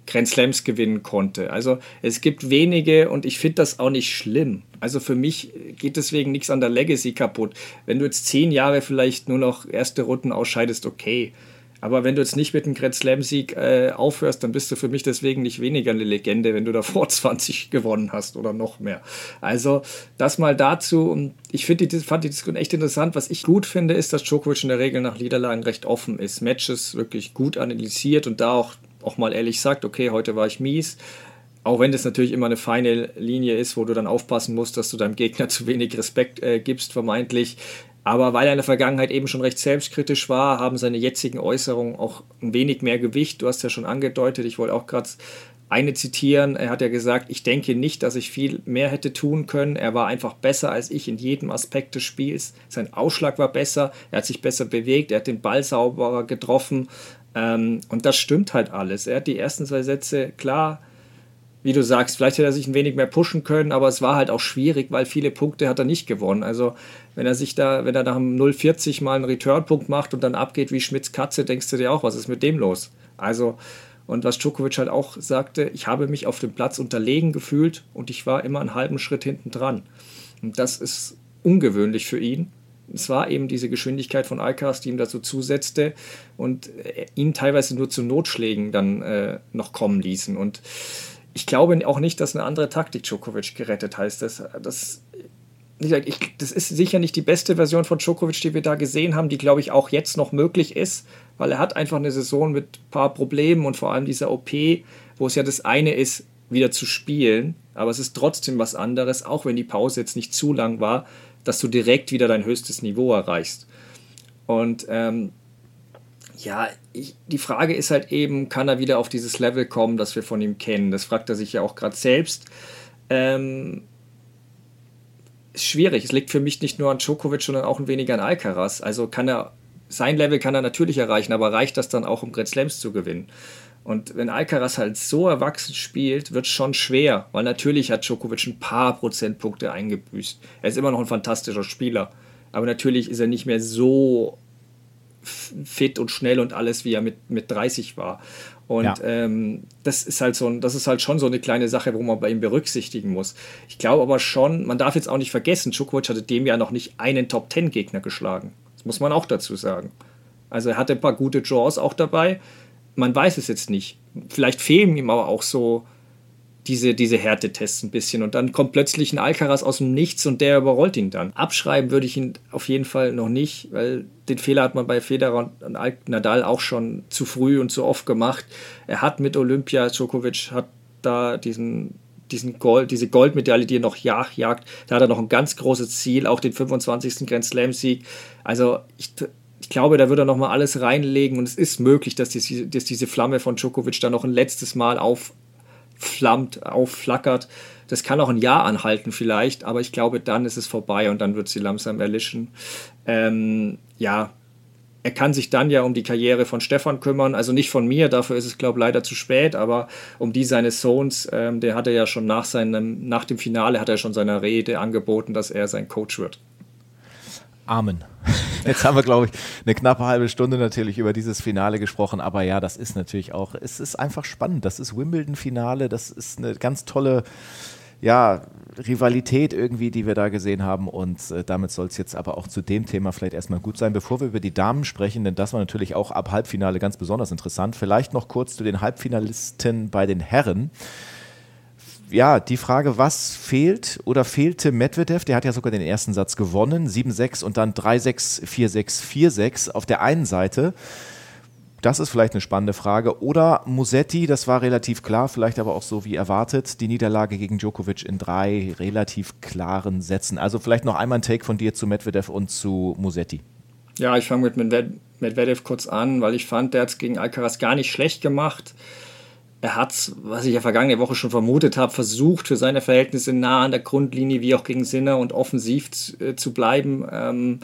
Grand Slams gewinnen konnte. Also es gibt wenige und ich finde das auch nicht schlimm. Also für mich geht deswegen nichts an der Legacy kaputt. Wenn du jetzt 10 Jahre vielleicht nur noch erste Runden ausscheidest, okay. Aber wenn du jetzt nicht mit einem Grand Slam-Sieg aufhörst, dann bist du für mich deswegen nicht weniger eine Legende, wenn du davor 20 gewonnen hast oder noch mehr. Also das mal dazu. Und ich fand die Diskussion echt interessant. Was ich gut finde, ist, dass Djokovic in der Regel nach Niederlagen recht offen ist. Matches wirklich gut analysiert und da auch mal ehrlich sagt, okay, heute war ich mies. Auch wenn das natürlich immer eine feine Linie ist, wo du dann aufpassen musst, dass du deinem Gegner zu wenig Respekt gibst, vermeintlich. Aber weil er in der Vergangenheit eben schon recht selbstkritisch war, haben seine jetzigen Äußerungen auch ein wenig mehr Gewicht. Du hast ja schon angedeutet, ich wollte auch gerade eine zitieren. Er hat ja gesagt, ich denke nicht, dass ich viel mehr hätte tun können. Er war einfach besser als ich in jedem Aspekt des Spiels. Sein Ausschlag war besser, er hat sich besser bewegt, er hat den Ball sauberer getroffen. Und das stimmt halt alles. Er hat die ersten 2 Sätze, klar, wie du sagst, vielleicht hätte er sich ein wenig mehr pushen können, aber es war halt auch schwierig, weil viele Punkte hat er nicht gewonnen. Also wenn er nach einem 0,40 mal einen Return-Punkt macht und dann abgeht wie Schmitz Katze, denkst du dir auch, was ist mit dem los? Also, und was Djokovic halt auch sagte, ich habe mich auf dem Platz unterlegen gefühlt und ich war immer einen halben Schritt hinten dran. Und das ist ungewöhnlich für ihn. Es war eben diese Geschwindigkeit von Alcaraz, die ihm dazu zusetzte und ihn teilweise nur zu Notschlägen dann noch kommen ließen. Und ich glaube auch nicht, dass eine andere Taktik Djokovic gerettet heißt. Das ist sicher nicht die beste Version von Djokovic, die wir da gesehen haben, die, glaube ich, auch jetzt noch möglich ist, weil er hat einfach eine Saison mit ein paar Problemen und vor allem dieser OP, wo es ja das eine ist, wieder zu spielen, aber es ist trotzdem was anderes, auch wenn die Pause jetzt nicht zu lang war, dass du direkt wieder dein höchstes Niveau erreichst. Und die Frage ist halt eben, kann er wieder auf dieses Level kommen, das wir von ihm kennen? Das fragt er sich ja auch gerade selbst. Ist schwierig. Es liegt für mich nicht nur an Djokovic, sondern auch ein wenig an Alcaraz. Also sein Level kann er natürlich erreichen, aber reicht das dann auch, um Grand Slams zu gewinnen? Und wenn Alcaraz halt so erwachsen spielt, wird es schon schwer, weil natürlich hat Djokovic ein paar Prozentpunkte eingebüßt. Er ist immer noch ein fantastischer Spieler, aber natürlich ist er nicht mehr so fit und schnell und alles, wie er mit 30 war. Und das ist halt schon so eine kleine Sache, wo man bei ihm berücksichtigen muss. Ich glaube aber schon, man darf jetzt auch nicht vergessen, Djokovic hatte dem Jahr noch nicht einen Top-10-Gegner geschlagen. Das muss man auch dazu sagen. Also er hatte ein paar gute Draws auch dabei. Man weiß es jetzt nicht. Vielleicht fehlen ihm aber auch so diese Härtetests ein bisschen und dann kommt plötzlich ein Alcaraz aus dem Nichts und der überrollt ihn dann. Abschreiben würde ich ihn auf jeden Fall noch nicht, weil den Fehler hat man bei Federer und Nadal auch schon zu früh und zu oft gemacht. Er hat mit Olympia, Djokovic hat da diese Goldmedaille, die er noch jagt, da hat er noch ein ganz großes Ziel, auch den 25. Grand Slam-Sieg. Also ich glaube, da wird er nochmal alles reinlegen und es ist möglich, dass diese Flamme von Djokovic dann noch ein letztes Mal aufflackert. Das kann auch ein Jahr anhalten vielleicht, aber ich glaube, dann ist es vorbei und dann wird sie langsam erlischen. Er kann sich dann ja um die Karriere von Stefan kümmern, also nicht von mir, dafür ist es, glaube ich, leider zu spät, aber um die seines Sohns, der hat er ja schon nach dem Finale hat er schon seiner Rede angeboten, dass er sein Coach wird. Amen. Jetzt haben wir, glaube ich, eine knappe halbe Stunde natürlich über dieses Finale gesprochen, aber ja, das ist natürlich auch, es ist einfach spannend, das ist Wimbledon-Finale, das ist eine ganz tolle, Rivalität irgendwie, die wir da gesehen haben und damit soll es jetzt aber auch zu dem Thema vielleicht erstmal gut sein, bevor wir über die Damen sprechen, denn das war natürlich auch ab Halbfinale ganz besonders interessant. Vielleicht noch kurz zu den Halbfinalisten bei den Herren. Ja, die Frage, was fehlt oder fehlte Medvedev, der hat ja sogar den ersten Satz gewonnen, 7-6 und dann 3-6, 4-6, 4-6 auf der einen Seite. Das ist vielleicht eine spannende Frage. Oder Musetti, das war relativ klar, vielleicht aber auch so wie erwartet, die Niederlage gegen Djokovic in 3 relativ klaren Sätzen. Also vielleicht noch einmal ein Take von dir zu Medvedev und zu Musetti. Ja, ich fange mit Medvedev kurz an, weil ich fand, der hat es gegen Alcaraz gar nicht schlecht gemacht. Er hat, was ich ja vergangene Woche schon vermutet habe, versucht, für seine Verhältnisse nah an der Grundlinie wie auch gegen Sinner und offensiv zu bleiben.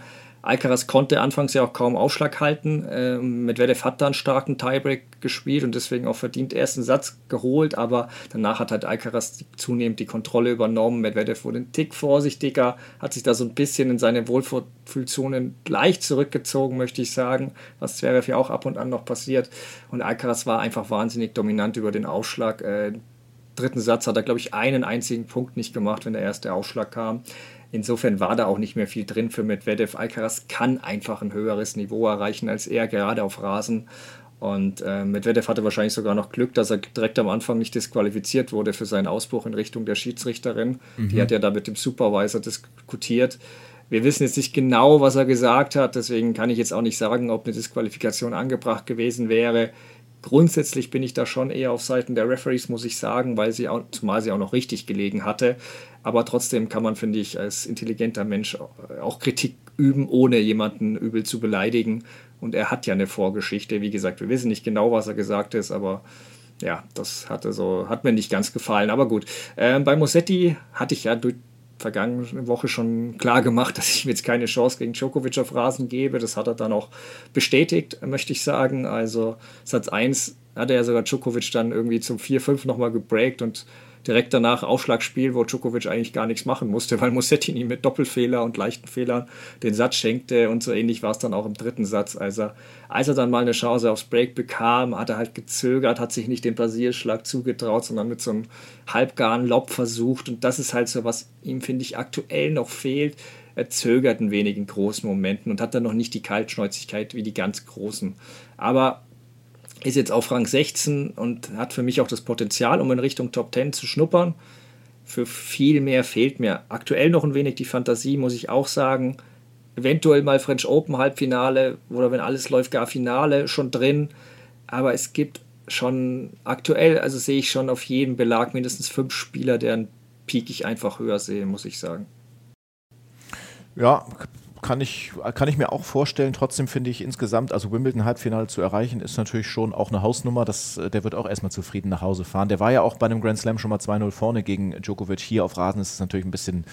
Alcaraz konnte anfangs ja auch kaum Aufschlag halten. Medvedev hat da einen starken Tiebreak gespielt und deswegen auch verdient ersten Satz geholt, aber danach hat halt Alcaraz zunehmend die Kontrolle übernommen. Medvedev wurde ein Tick vorsichtiger, hat sich da so ein bisschen in seine Wohlfühlzonen leicht zurückgezogen, möchte ich sagen, was Zverev ja auch ab und an noch passiert. Und Alcaraz war einfach wahnsinnig dominant über den Aufschlag. Dritten Satz hat er, glaube ich, einen einzigen Punkt nicht gemacht, wenn der erste Aufschlag kam. Insofern war da auch nicht mehr viel drin für Medvedev. Alcaraz kann einfach ein höheres Niveau erreichen als er, gerade auf Rasen. Und Medvedev hatte wahrscheinlich sogar noch Glück, dass er direkt am Anfang nicht disqualifiziert wurde für seinen Ausbruch in Richtung der Schiedsrichterin. Die hat ja da mit dem Supervisor diskutiert. Wir wissen jetzt nicht genau, was er gesagt hat, deswegen kann ich jetzt auch nicht sagen, ob eine Disqualifikation angebracht gewesen wäre. Grundsätzlich bin ich da schon eher auf Seiten der Referees, muss ich sagen, zumal sie auch noch richtig gelegen hatte. Aber trotzdem kann man, finde ich, als intelligenter Mensch auch Kritik üben, ohne jemanden übel zu beleidigen. Und er hat ja eine Vorgeschichte. Wie gesagt, wir wissen nicht genau, was er gesagt hat, aber ja, das hat mir nicht ganz gefallen. Aber gut, bei Musetti hatte ich ja vergangene Woche schon klar gemacht, dass ich mir jetzt keine Chance gegen Djokovic auf Rasen gebe. Das hat er dann auch bestätigt, möchte ich sagen. Also Satz 1 hat er ja sogar Djokovic dann irgendwie zum 4-5 nochmal gebreakt und direkt danach Aufschlagspiel, wo Djokovic eigentlich gar nichts machen musste, weil Musetti ihm mit Doppelfehler und leichten Fehlern den Satz schenkte und so ähnlich war es dann auch im dritten Satz. Also, als er dann mal eine Chance aufs Break bekam, hat er halt gezögert, hat sich nicht den Basierschlag zugetraut, sondern mit so einem halbgaren Lob versucht und das ist halt so, was ihm, finde ich, aktuell noch fehlt. Er zögert ein wenig in großen Momenten und hat dann noch nicht die Kaltschnäuzigkeit wie die ganz Großen. Aber ist jetzt auf Rang 16 und hat für mich auch das Potenzial, um in Richtung Top 10 zu schnuppern. Für viel mehr fehlt mir aktuell noch ein wenig die Fantasie, muss ich auch sagen. Eventuell mal French Open Halbfinale oder wenn alles läuft, gar Finale schon drin. Aber es gibt schon aktuell, also sehe ich schon auf jedem Belag mindestens 5 Spieler, deren Peak ich einfach höher sehe, muss ich sagen. Ja, kann ich mir auch vorstellen. Trotzdem finde ich insgesamt, also Wimbledon-Halbfinale zu erreichen, ist natürlich schon auch eine Hausnummer. Der wird auch erstmal zufrieden nach Hause fahren. Der war ja auch bei einem Grand Slam schon mal 2-0 vorne gegen Djokovic. Hier auf Rasen ist es natürlich ein bisschen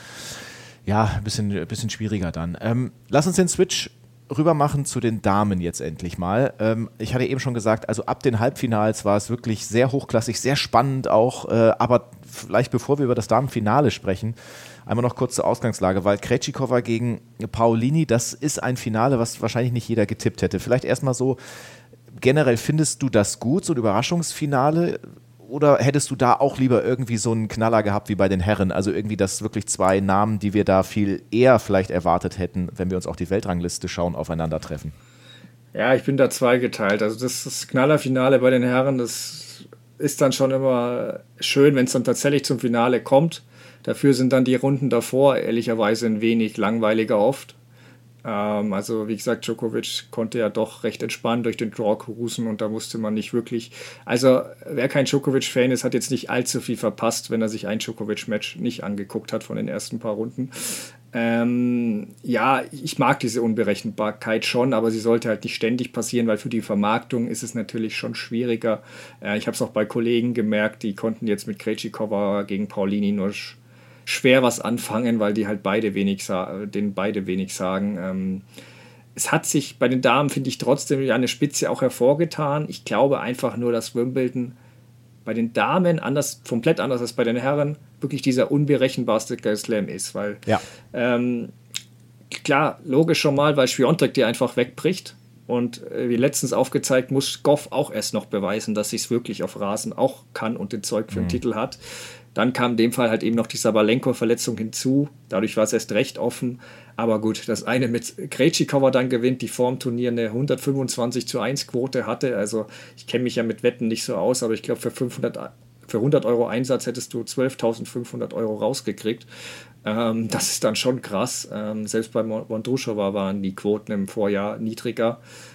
schwieriger dann. Lass uns den Switch rüber machen zu den Damen jetzt endlich mal. Ich hatte eben schon gesagt, also ab den Halbfinals war es wirklich sehr hochklassig, sehr spannend auch, aber vielleicht bevor wir über das Damenfinale sprechen, einmal noch kurz zur Ausgangslage, weil Krejcikova gegen Paolini, das ist ein Finale, was wahrscheinlich nicht jeder getippt hätte. Vielleicht erstmal so, generell findest du das gut, so ein Überraschungsfinale? Oder hättest du da auch lieber irgendwie so einen Knaller gehabt wie bei den Herren? Also irgendwie das wirklich 2 Namen, die wir da viel eher vielleicht erwartet hätten, wenn wir uns auch die Weltrangliste schauen, aufeinandertreffen. Ja, ich bin da zweigeteilt. Also das Knallerfinale bei den Herren, das ist dann schon immer schön, wenn es dann tatsächlich zum Finale kommt. Dafür sind dann die Runden davor ehrlicherweise ein wenig langweiliger oft. Also wie gesagt, Djokovic konnte ja doch recht entspannt durch den Draw cruisen und da musste man nicht wirklich, also wer kein Djokovic-Fan ist, hat jetzt nicht allzu viel verpasst, wenn er sich ein Djokovic-Match nicht angeguckt hat von den ersten paar Runden. Ja, ich mag diese Unberechenbarkeit schon, aber sie sollte halt nicht ständig passieren, weil für die Vermarktung ist es natürlich schon schwieriger. Ich habe es auch bei Kollegen gemerkt, die konnten jetzt mit Krejcikova gegen Paolini nur schwer was anfangen, weil die halt beide wenig sagen. Es hat sich bei den Damen, finde ich, trotzdem eine Spitze auch hervorgetan. Ich glaube einfach nur, dass Wimbledon bei den Damen komplett anders als bei den Herren wirklich dieser unberechenbarste Slam ist, weil klar, logisch schon mal, weil Świątek dir einfach wegbricht und wie letztens aufgezeigt, muss Goff auch erst noch beweisen, dass sie es wirklich auf Rasen auch kann und den Zeug für den Titel hat. Dann kam in dem Fall halt eben noch die Sabalenko-Verletzung hinzu. Dadurch war es erst recht offen. Aber gut, das eine mit Krejcikova dann gewinnt, die vor dem Turnier eine 125:1 Quote hatte. Also ich kenne mich ja mit Wetten nicht so aus, aber ich glaube für 100 Euro Einsatz hättest du 12.500 Euro rausgekriegt. Das ist dann schon krass. Selbst bei Vondroušová waren die Quoten im Vorjahr niedriger.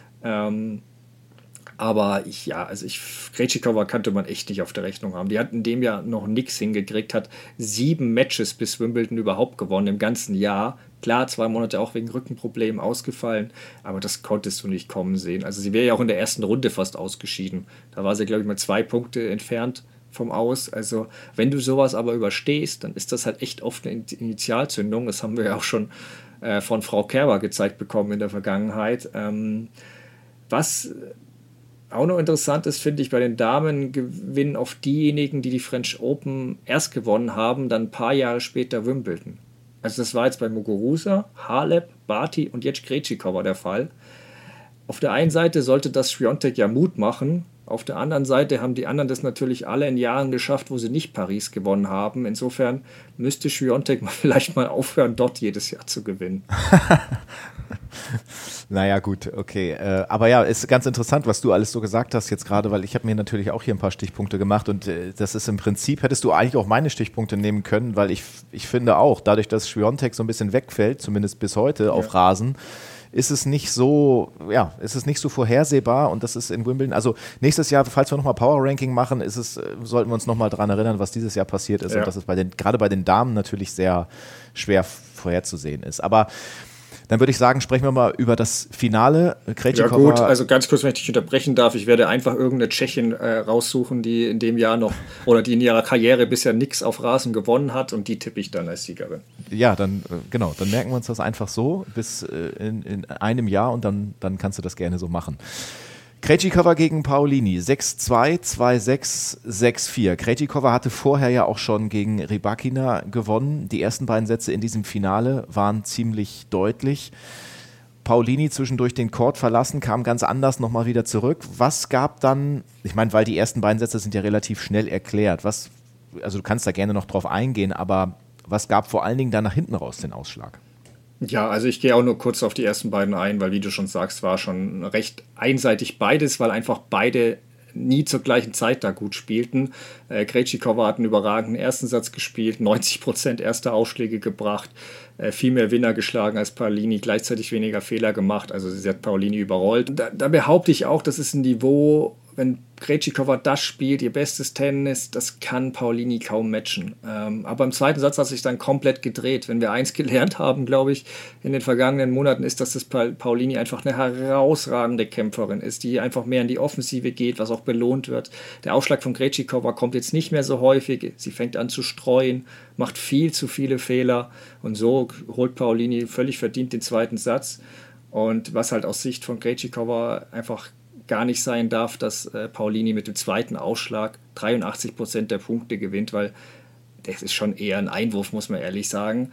Aber Krejcikova kannte man echt nicht auf der Rechnung haben. Die hat in dem Jahr noch nichts hingekriegt, hat 7 Matches bis Wimbledon überhaupt gewonnen im ganzen Jahr. Klar, 2 Monate auch wegen Rückenproblemen ausgefallen, aber das konntest du nicht kommen sehen. Also sie wäre ja auch in der ersten Runde fast ausgeschieden. Da war sie, glaube ich, mal 2 Punkte entfernt vom Aus. Also wenn du sowas aber überstehst, dann ist das halt echt oft eine Initialzündung. Das haben wir ja auch schon von Frau Kerber gezeigt bekommen in der Vergangenheit. Was auch noch interessant ist, finde ich, bei den Damen gewinnen oft diejenigen, die French Open erst gewonnen haben, dann ein paar Jahre später Wimbledon. Also das war jetzt bei Muguruza, Halep, Barty und jetzt Krejcikova der Fall. Auf der einen Seite sollte das Swiatek ja Mut machen, auf der anderen Seite haben die anderen das natürlich alle in Jahren geschafft, wo sie nicht Paris gewonnen haben. Insofern müsste Swiatek vielleicht mal aufhören, dort jedes Jahr zu gewinnen. Naja, gut, okay. Aber ja, ist ganz interessant, was du alles so gesagt hast jetzt gerade, weil ich habe mir natürlich auch hier ein paar Stichpunkte gemacht und das ist im Prinzip, hättest du eigentlich auch meine Stichpunkte nehmen können, weil ich finde auch, dadurch, dass Swiatek so ein bisschen wegfällt, zumindest bis heute auf Rasen, ist es nicht so vorhersehbar und das ist in Wimbledon, also nächstes Jahr, falls wir nochmal Power-Ranking machen, sollten wir uns nochmal daran erinnern, was dieses Jahr passiert ist und dass es gerade bei den Damen natürlich sehr schwer vorherzusehen ist. Aber dann würde ich sagen, sprechen wir mal über das Finale. Krejcikova. Ja gut, also ganz kurz, wenn ich dich unterbrechen darf, ich werde einfach irgendeine Tschechin raussuchen, die in dem Jahr noch oder die in ihrer Karriere bisher nichts auf Rasen gewonnen hat und die tippe ich dann als Siegerin. Ja, dann dann merken wir uns das einfach so bis in einem Jahr und dann kannst du das gerne so machen. Krejcikova gegen Paolini, 6-2, 2-6, 6-4. Krejcikova hatte vorher ja auch schon gegen Rybakina gewonnen. Die ersten beiden Sätze in diesem Finale waren ziemlich deutlich. Paolini zwischendurch den Court verlassen, kam ganz anders nochmal wieder zurück. Was gab dann, ich meine, weil die ersten beiden Sätze sind ja relativ schnell erklärt, also du kannst da gerne noch drauf eingehen, aber was gab vor allen Dingen dann nach hinten raus den Ausschlag? Ja, also ich gehe auch nur kurz auf die ersten beiden ein, weil wie du schon sagst, war schon recht einseitig beides, weil einfach beide nie zur gleichen Zeit da gut spielten. Krejcikova hat einen überragenden ersten Satz gespielt, 90% erste Aufschläge gebracht, viel mehr Winner geschlagen als Paolini, gleichzeitig weniger Fehler gemacht, also sie hat Paolini überrollt. Da behaupte ich auch, das ist ein Niveau, wenn Krejcikova das spielt, ihr bestes Tennis, das kann Paolini kaum matchen. Aber im zweiten Satz hat sich dann komplett gedreht. Wenn wir eins gelernt haben, glaube ich, in den vergangenen Monaten, ist, dass das Paolini einfach eine herausragende Kämpferin ist, die einfach mehr in die Offensive geht, was auch belohnt wird. Der Aufschlag von Krejcikova kommt jetzt nicht mehr so häufig. Sie fängt an zu streuen, macht viel zu viele Fehler und so holt Paolini völlig verdient den zweiten Satz. Und was halt aus Sicht von Krejcikova einfach gar nicht sein darf, dass Paolini mit dem zweiten Ausschlag 83% der Punkte gewinnt, weil das ist schon eher ein Einwurf, muss man ehrlich sagen.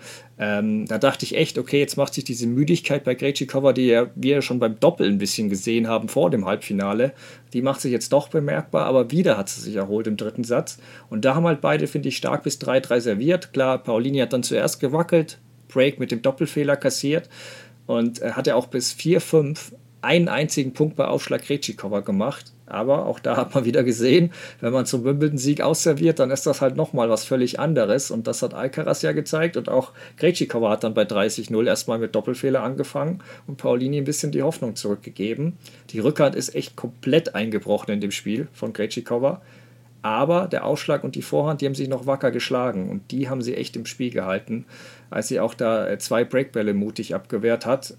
Da dachte ich echt, okay, jetzt macht sich diese Müdigkeit bei Krejcikova, die wir schon beim Doppel ein bisschen gesehen haben vor dem Halbfinale, die macht sich jetzt doch bemerkbar, aber wieder hat sie sich erholt im dritten Satz. Und da haben halt beide, finde ich, stark bis 3-3 serviert. Klar, Paolini hat dann zuerst gewackelt, Break mit dem Doppelfehler kassiert und hat er auch bis 4-5 einen einzigen Punkt bei Aufschlag Krejcikova gemacht. Aber auch da hat man wieder gesehen, wenn man zum Wimbledon-Sieg ausserviert, dann ist das halt nochmal was völlig anderes. Und das hat Alcaraz ja gezeigt. Und auch Krejcikova hat dann bei 30-0 erstmal mit Doppelfehler angefangen und Paolini ein bisschen die Hoffnung zurückgegeben. Die Rückhand ist echt komplett eingebrochen in dem Spiel von Krejcikova. Aber der Ausschlag und die Vorhand, die haben sich noch wacker geschlagen. Und die haben sie echt im Spiel gehalten, als sie auch da 2 Breakbälle mutig abgewehrt hat.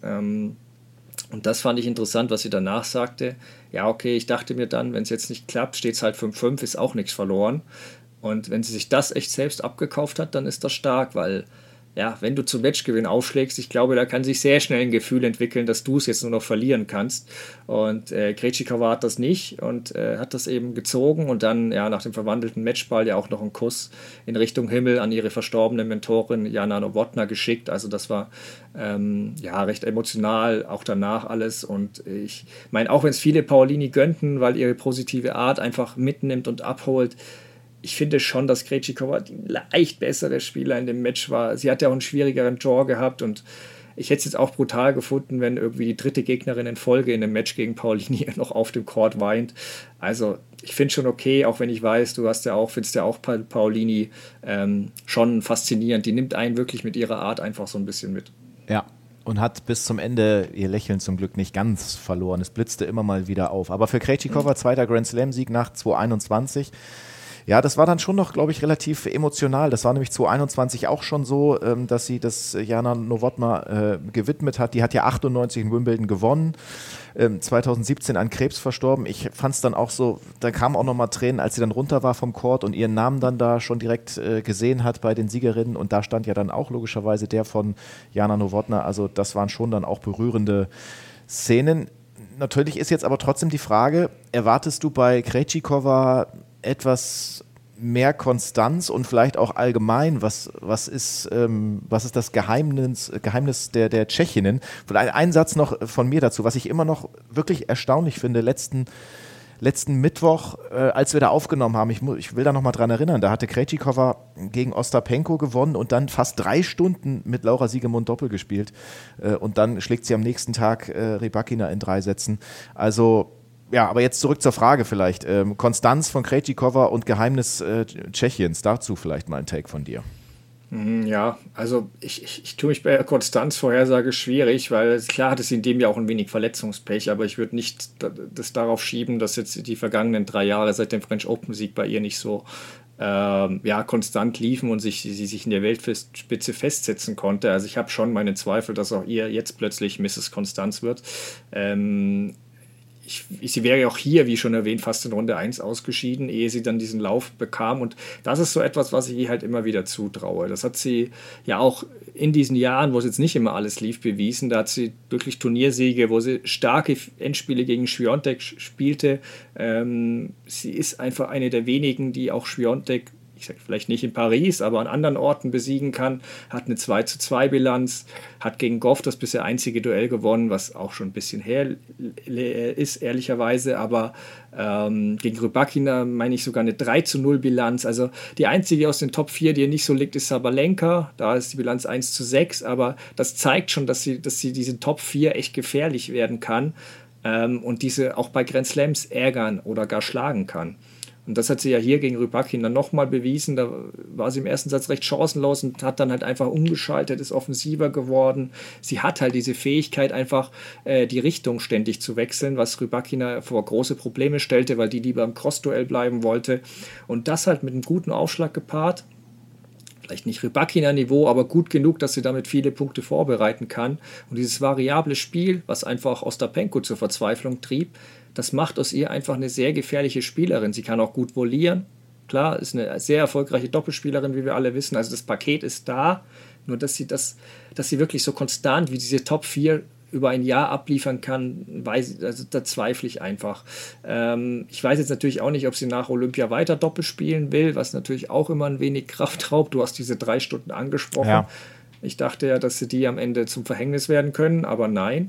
Und das fand ich interessant, was sie danach sagte. Ja, okay, ich dachte mir dann, wenn es jetzt nicht klappt, steht es halt 5-5, ist auch nichts verloren. Und wenn sie sich das echt selbst abgekauft hat, dann ist das stark, weil ja, wenn du zum Matchgewinn aufschlägst, ich glaube, da kann sich sehr schnell ein Gefühl entwickeln, dass du es jetzt nur noch verlieren kannst. Und Krejcikova hat das nicht und hat das eben gezogen und dann ja nach dem verwandelten Matchball ja auch noch einen Kuss in Richtung Himmel an ihre verstorbene Mentorin Jana Novotná geschickt. Also das war recht emotional, auch danach alles. Und ich meine, auch wenn es viele Paolini gönnten, weil ihre positive Art einfach mitnimmt und abholt, ich finde schon, dass Krejcikova die leicht bessere Spieler in dem Match war. Sie hat ja auch einen schwierigeren Draw gehabt und ich hätte es jetzt auch brutal gefunden, wenn irgendwie die dritte Gegnerin in Folge in einem Match gegen Paolini noch auf dem Court weint. Also ich finde schon okay, auch wenn ich weiß, findest ja auch Paolini schon faszinierend. Die nimmt einen wirklich mit ihrer Art einfach so ein bisschen mit. Ja. Und hat bis zum Ende ihr Lächeln zum Glück nicht ganz verloren. Es blitzte immer mal wieder auf. Aber für Krejcikova zweiter Grand Slam-Sieg nach 2021. Ja, das war dann schon noch, glaube ich, relativ emotional. Das war nämlich 2021 auch schon so, dass sie das Jana Nowotna gewidmet hat. Die hat ja 98 in Wimbledon gewonnen, 2017 an Krebs verstorben. Ich fand es dann auch so, da kamen auch nochmal Tränen, als sie dann runter war vom Court und ihren Namen dann da schon direkt gesehen hat bei den Siegerinnen. Und da stand ja dann auch logischerweise der von Jana Nowotna. Also das waren schon dann auch berührende Szenen. Natürlich ist jetzt aber trotzdem die Frage, erwartest du bei Krejcikova etwas mehr Konstanz und vielleicht auch allgemein, was ist das Geheimnis der Tschechinnen? Vielleicht ein Satz noch von mir dazu, was ich immer noch wirklich erstaunlich finde, letzten Mittwoch, als wir da aufgenommen haben, ich will da nochmal dran erinnern, da hatte Krejcikova gegen Ostapenko gewonnen und dann fast 3 Stunden mit Laura Siegemund Doppel gespielt und dann schlägt sie am nächsten Tag Rybakina in 3 Sätzen. Also ja, aber jetzt zurück zur Frage vielleicht. Konstanz von Krejcikova und Geheimnis Tschechiens. Dazu vielleicht mal ein Take von dir. Ja, also ich tue mich bei der Konstanzvorhersage schwierig, weil klar hatte sie in dem Jahr auch ein wenig Verletzungspech, aber ich würde nicht das darauf schieben, dass jetzt die vergangenen 3 Jahre seit dem French Open-Sieg bei ihr nicht so konstant liefen und sie sich in der Weltspitze festsetzen konnte. Also ich habe schon meine Zweifel, dass auch ihr jetzt plötzlich Mrs. Konstanz wird. Sie wäre auch hier, wie schon erwähnt, fast in Runde 1 ausgeschieden, ehe sie dann diesen Lauf bekam. Und das ist so etwas, was ich ihr halt immer wieder zutraue. Das hat sie ja auch in diesen Jahren, wo es jetzt nicht immer alles lief, bewiesen. Da hat sie wirklich Turniersiege, wo sie starke Endspiele gegen Swiatek spielte. Sie ist einfach eine der wenigen, die auch Swiatek, ich sage vielleicht nicht in Paris, aber an anderen Orten besiegen kann, hat eine 2:2 Bilanz, hat gegen Goff das bisher einzige Duell gewonnen, was auch schon ein bisschen her ist, ehrlicherweise, aber gegen Rybakina meine ich sogar eine 3:0 Bilanz. Also die einzige aus den Top 4, die ihr nicht so liegt, ist Sabalenka, da ist die Bilanz 1:6, aber das zeigt schon, dass sie diese Top 4 echt gefährlich werden kann und diese auch bei Grand Slams ärgern oder gar schlagen kann. Und das hat sie ja hier gegen Rybakina nochmal bewiesen. Da war sie im ersten Satz recht chancenlos und hat dann halt einfach umgeschaltet, ist offensiver geworden. Sie hat halt diese Fähigkeit, einfach die Richtung ständig zu wechseln, was Rybakina vor große Probleme stellte, weil die lieber im Crossduell bleiben wollte. Und das halt mit einem guten Aufschlag gepaart. Vielleicht nicht Rybakina-Niveau, aber gut genug, dass sie damit viele Punkte vorbereiten kann. Und dieses variable Spiel, was einfach Ostapenko zur Verzweiflung trieb, das macht aus ihr einfach eine sehr gefährliche Spielerin. Sie kann auch gut volieren. Klar, ist eine sehr erfolgreiche Doppelspielerin, wie wir alle wissen. Also das Paket ist da. Nur, dass sie wirklich so konstant wie diese Top 4 über ein Jahr abliefern kann, da zweifle ich einfach. Ich weiß jetzt natürlich auch nicht, ob sie nach Olympia weiter Doppel spielen will, was natürlich auch immer ein wenig Kraft raubt. Du hast diese 3 Stunden angesprochen. Ja. Ich dachte ja, dass sie die am Ende zum Verhängnis werden können, aber nein.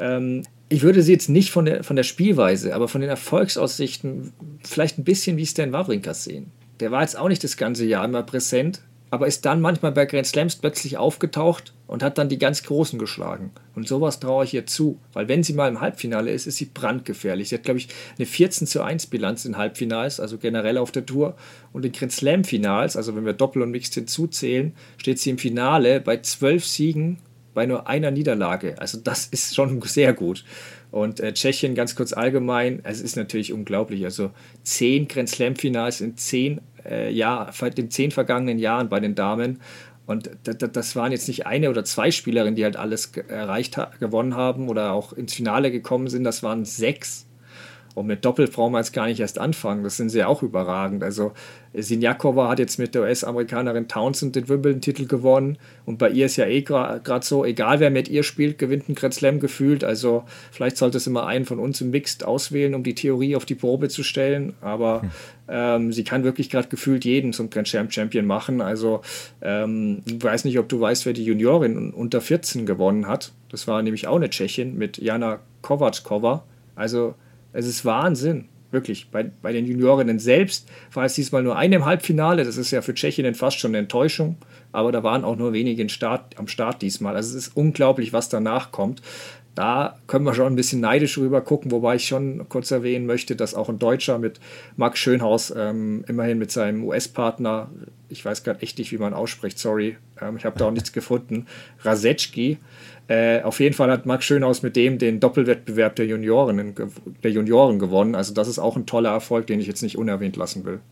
Ich würde sie jetzt nicht von der Spielweise, aber von den Erfolgsaussichten vielleicht ein bisschen wie Stan Wawrinka sehen. Der war jetzt auch nicht das ganze Jahr immer präsent, aber ist dann manchmal bei Grand Slams plötzlich aufgetaucht und hat dann die ganz Großen geschlagen. Und sowas traue ich ihr zu, weil wenn sie mal im Halbfinale ist sie brandgefährlich. Sie hat, glaube ich, eine 14:1 Bilanz in Halbfinals, also generell auf der Tour. Und in Grand Slam-Finals, also wenn wir Doppel und Mixed hinzuzählen, steht sie im Finale bei 12 Siegen bei nur einer Niederlage. Also das ist schon sehr gut. Und Tschechien ganz kurz allgemein, es ist natürlich unglaublich. Also 10 Grand Slam-Finals in 10 vergangenen Jahren bei den Damen. Und das waren jetzt nicht 1 oder 2 Spielerinnen, die halt alles gewonnen haben oder auch ins Finale gekommen sind. Das waren 6. Und mit Doppel brauchen wir jetzt gar nicht erst anfangen. Das sind sie auch überragend. Also Siniakova hat jetzt mit der US-Amerikanerin Townsend den Wimbledon-Titel gewonnen. Und bei ihr ist ja gerade so, egal wer mit ihr spielt, gewinnt ein Grand Slam gefühlt. Also vielleicht sollte es immer einen von uns im Mixed auswählen, um die Theorie auf die Probe zu stellen. Aber sie kann wirklich gerade gefühlt jeden zum Grand Slam Champion machen. Also ich weiß nicht, ob du weißt, wer die Juniorin unter 14 gewonnen hat. Das war nämlich auch eine Tschechin mit Jana Kovačkova. Also es ist Wahnsinn, wirklich. Bei den Juniorinnen selbst war es diesmal nur eine im Halbfinale. Das ist ja für Tschechinnen fast schon eine Enttäuschung. Aber da waren auch nur wenige am Start diesmal. Also es ist unglaublich, was danach kommt. Da können wir schon ein bisschen neidisch rüber gucken, wobei ich schon kurz erwähnen möchte, dass auch ein Deutscher mit Max Schönhaus, immerhin mit seinem US-Partner, ich weiß gerade echt nicht, wie man ausspricht, sorry, ich habe da auch nichts gefunden, Rasetschki. Auf jeden Fall hat Max Schönhaus mit dem den Doppelwettbewerb der Junioren gewonnen. Also das ist auch ein toller Erfolg, den ich jetzt nicht unerwähnt lassen will.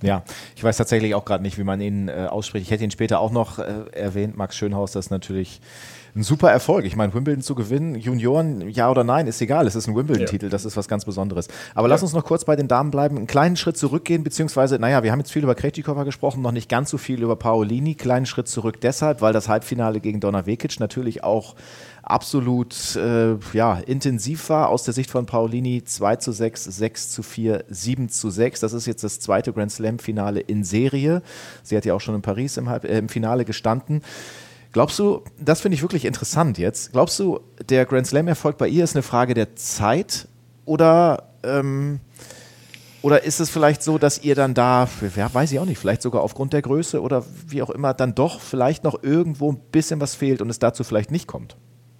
Ja, ich weiß tatsächlich auch gerade nicht, wie man ihn ausspricht. Ich hätte ihn später auch noch erwähnt. Max Schönhaus, das ist natürlich ein super Erfolg. Ich meine, Wimbledon zu gewinnen, Junioren, ja oder nein, ist egal. Es ist ein Wimbledon-Titel, das ist was ganz Besonderes. Aber lass uns noch kurz bei den Damen bleiben, einen kleinen Schritt zurückgehen, beziehungsweise, naja, wir haben jetzt viel über Krejcikova gesprochen, noch nicht ganz so viel über Paolini. Kleinen Schritt zurück deshalb, weil das Halbfinale gegen Donna Vekic natürlich auch absolut intensiv war aus der Sicht von Paolini. 2:6, 6:4, 7:6. Das ist jetzt das zweite Grand Slam-Finale in Serie. Sie hat ja auch schon in Paris im Finale gestanden. Glaubst du, das finde ich wirklich interessant jetzt, glaubst du, der Grand Slam-Erfolg bei ihr ist eine Frage der Zeit oder ist es vielleicht so, dass ihr dann da, weiß ich auch nicht, vielleicht sogar aufgrund der Größe oder wie auch immer, dann doch vielleicht noch irgendwo ein bisschen was fehlt und es dazu vielleicht nicht kommt?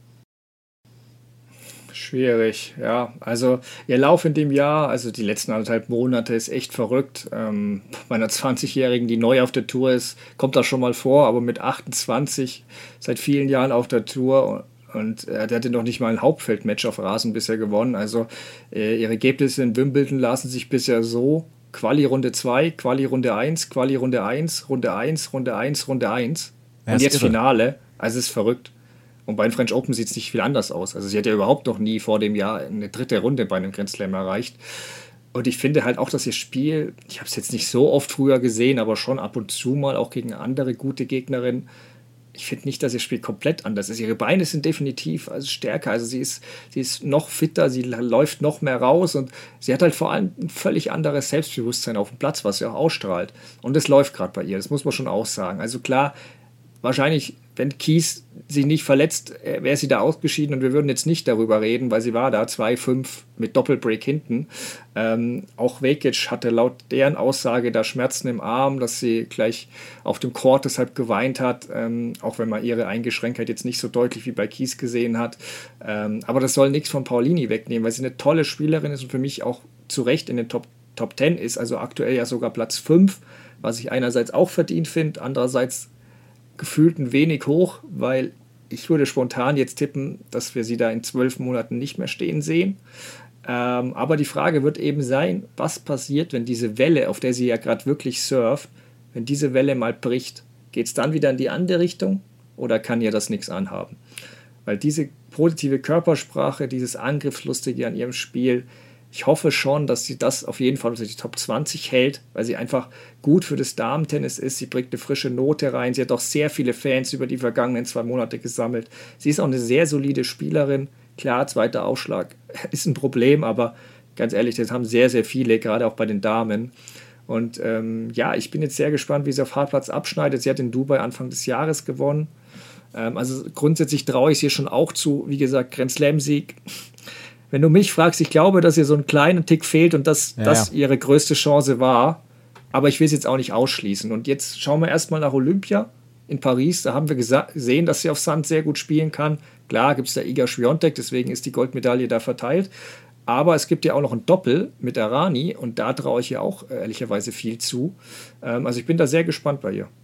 Schwierig, ja. Also ihr Lauf in dem Jahr, also die letzten 1,5 Monate, ist echt verrückt. Bei einer 20-Jährigen, die neu auf der Tour ist, kommt das schon mal vor, aber mit 28 seit vielen Jahren auf der Tour und der hatte noch nicht mal ein Hauptfeldmatch auf Rasen bisher gewonnen. Also ihre Ergebnisse in Wimbledon lassen sich bisher so: Quali Runde 2, Quali Runde 1, Quali Runde 1, Runde 1, Runde 1, Runde 1 und jetzt irre. Finale. Also es ist verrückt. Und bei den French Open sieht es nicht viel anders aus. Also sie hat ja überhaupt noch nie vor dem Jahr eine dritte Runde bei einem Grand Slam erreicht. Und ich finde halt auch, dass ihr Spiel, ich habe es jetzt nicht so oft früher gesehen, aber schon ab und zu mal auch gegen andere gute Gegnerinnen. Ich finde nicht, dass ihr Spiel komplett anders ist. Ihre Beine sind definitiv stärker. Also sie ist noch fitter, sie läuft noch mehr raus und sie hat halt vor allem ein völlig anderes Selbstbewusstsein auf dem Platz, was sie auch ausstrahlt. Und das läuft gerade bei ihr, das muss man schon auch sagen. Also klar, wahrscheinlich, wenn Kies sich nicht verletzt, wäre sie da ausgeschieden und wir würden jetzt nicht darüber reden, weil sie war da 2:5 mit Doppelbreak hinten. Auch Vekic hatte laut deren Aussage da Schmerzen im Arm, dass sie gleich auf dem Court deshalb geweint hat, auch wenn man ihre Eingeschränktheit jetzt nicht so deutlich wie bei Kies gesehen hat. Aber das soll nichts von Paolini wegnehmen, weil sie eine tolle Spielerin ist und für mich auch zu Recht in den Top 10 ist, also aktuell ja sogar Platz 5, was ich einerseits auch verdient finde, andererseits gefühlt ein wenig hoch, weil ich würde spontan jetzt tippen, dass wir sie da in 12 Monaten nicht mehr stehen sehen. Aber die Frage wird eben sein, was passiert, wenn diese Welle, auf der sie ja gerade wirklich surft, wenn diese Welle mal bricht? Geht es dann wieder in die andere Richtung oder kann ihr das nichts anhaben? Weil diese positive Körpersprache, dieses Angriffslustige an ihrem Spiel, ich hoffe schon, dass sie das auf jeden Fall unter die Top 20 hält, weil sie einfach gut für das Damentennis ist. Sie bringt eine frische Note rein. Sie hat auch sehr viele Fans über die vergangenen 2 Monate gesammelt. Sie ist auch eine sehr solide Spielerin. Klar, zweiter Aufschlag ist ein Problem, aber ganz ehrlich, das haben sehr, sehr viele, gerade auch bei den Damen. Und ich bin jetzt sehr gespannt, wie sie auf Hartplatz abschneidet. Sie hat in Dubai Anfang des Jahres gewonnen. Also grundsätzlich traue ich sie schon auch zu, wie gesagt, Grand Slam-Sieg. Wenn du mich fragst, ich glaube, dass ihr so einen kleinen Tick fehlt und dass das ihre größte Chance war. Aber ich will es jetzt auch nicht ausschließen. Und jetzt schauen wir erstmal nach Olympia in Paris. Da haben wir gesehen, dass sie auf Sand sehr gut spielen kann. Klar gibt es da Iga Swiatek, deswegen ist die Goldmedaille da verteilt. Aber es gibt ja auch noch ein Doppel mit Errani und da traue ich ihr auch ehrlicherweise viel zu. Also ich bin da sehr gespannt bei ihr.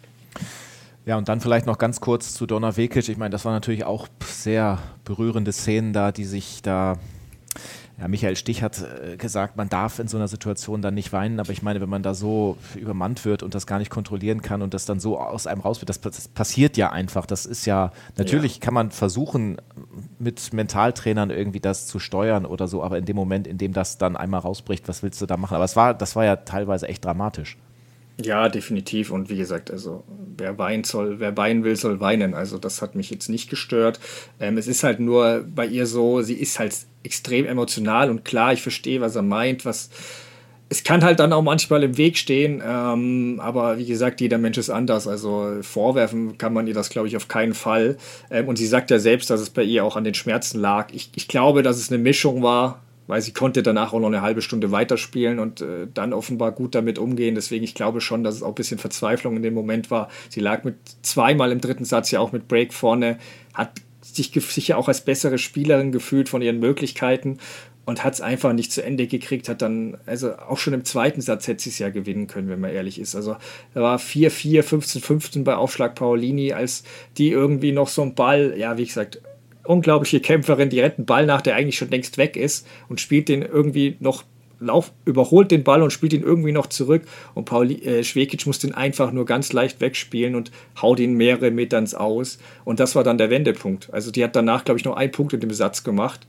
Ja, und dann vielleicht noch ganz kurz zu Donna Vekic. Ich meine, das waren natürlich auch sehr berührende Szenen da, die sich da, ja, Michael Stich hat gesagt, man darf in so einer Situation dann nicht weinen, aber ich meine, wenn man da so übermannt wird und das gar nicht kontrollieren kann und das dann so aus einem raus wird, das passiert ja einfach. Das ist ja, natürlich kann man versuchen, mit Mentaltrainern irgendwie das zu steuern oder so, aber in dem Moment, in dem das dann einmal rausbricht, was willst du da machen? Aber das war ja teilweise echt dramatisch. Ja, definitiv. Und wie gesagt, also wer weinen will, soll weinen. Also das hat mich jetzt nicht gestört. Es ist halt nur bei ihr so, sie ist halt extrem emotional und klar, ich verstehe, was er meint. Es kann halt dann auch manchmal im Weg stehen, aber wie gesagt, jeder Mensch ist anders. Also vorwerfen kann man ihr das, glaube ich, auf keinen Fall. Und sie sagt ja selbst, dass es bei ihr auch an den Schmerzen lag. Ich glaube, dass es eine Mischung war, weil sie konnte danach auch noch eine halbe Stunde weiterspielen und dann offenbar gut damit umgehen. Deswegen, ich glaube schon, dass es auch ein bisschen Verzweiflung in dem Moment war. Sie lag mit zweimal im dritten Satz ja auch mit Break vorne, hat sich sicher auch als bessere Spielerin gefühlt von ihren Möglichkeiten und hat es einfach nicht zu Ende gekriegt, hat dann, also auch schon im zweiten Satz hätte sie es ja gewinnen können, wenn man ehrlich ist. Also da war 4-4, 15-15 bei Aufschlag Paolini, als die irgendwie noch so einen Ball, ja, wie gesagt, unglaubliche Kämpferin, die rennt einen Ball nach, der eigentlich schon längst weg ist und spielt den irgendwie noch überholt den Ball und spielt ihn irgendwie noch zurück und Švekić muss den einfach nur ganz leicht wegspielen und haut ihn mehrere Meter ins Aus und das war dann der Wendepunkt. Also die hat danach, glaube ich, noch einen Punkt in dem Satz gemacht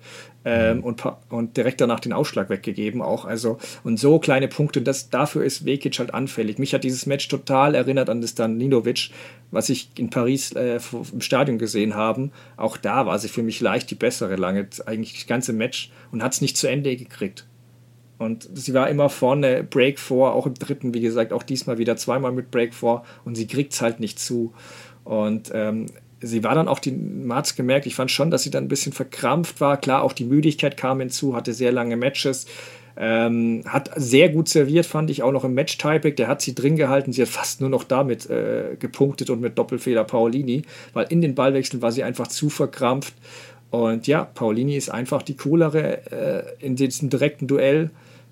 und direkt danach den Ausschlag weggegeben auch. Also, und so kleine Punkte, dafür ist Vekic halt anfällig. Mich hat dieses Match total erinnert an das Danilowitsch, was ich in Paris im Stadion gesehen habe. Auch da war sie für mich leicht die bessere eigentlich das ganze Match und hat es nicht zu Ende gekriegt. Und sie war immer vorne, Break 4, auch im dritten, wie gesagt, auch diesmal wieder zweimal mit Break 4 und sie kriegt es halt nicht zu. Und sie war dann auch, man hat es gemerkt, ich fand schon, dass sie dann ein bisschen verkrampft war. Klar, auch die Müdigkeit kam hinzu, hatte sehr lange Matches. Hat sehr gut serviert, fand ich, auch noch im Match-Tieback. Der hat sie drin gehalten. Sie hat fast nur noch damit gepunktet und mit Doppelfehler Paolini, weil in den Ballwechseln war sie einfach zu verkrampft. Und ja, Paolini ist einfach die coolere in diesem direkten Duell.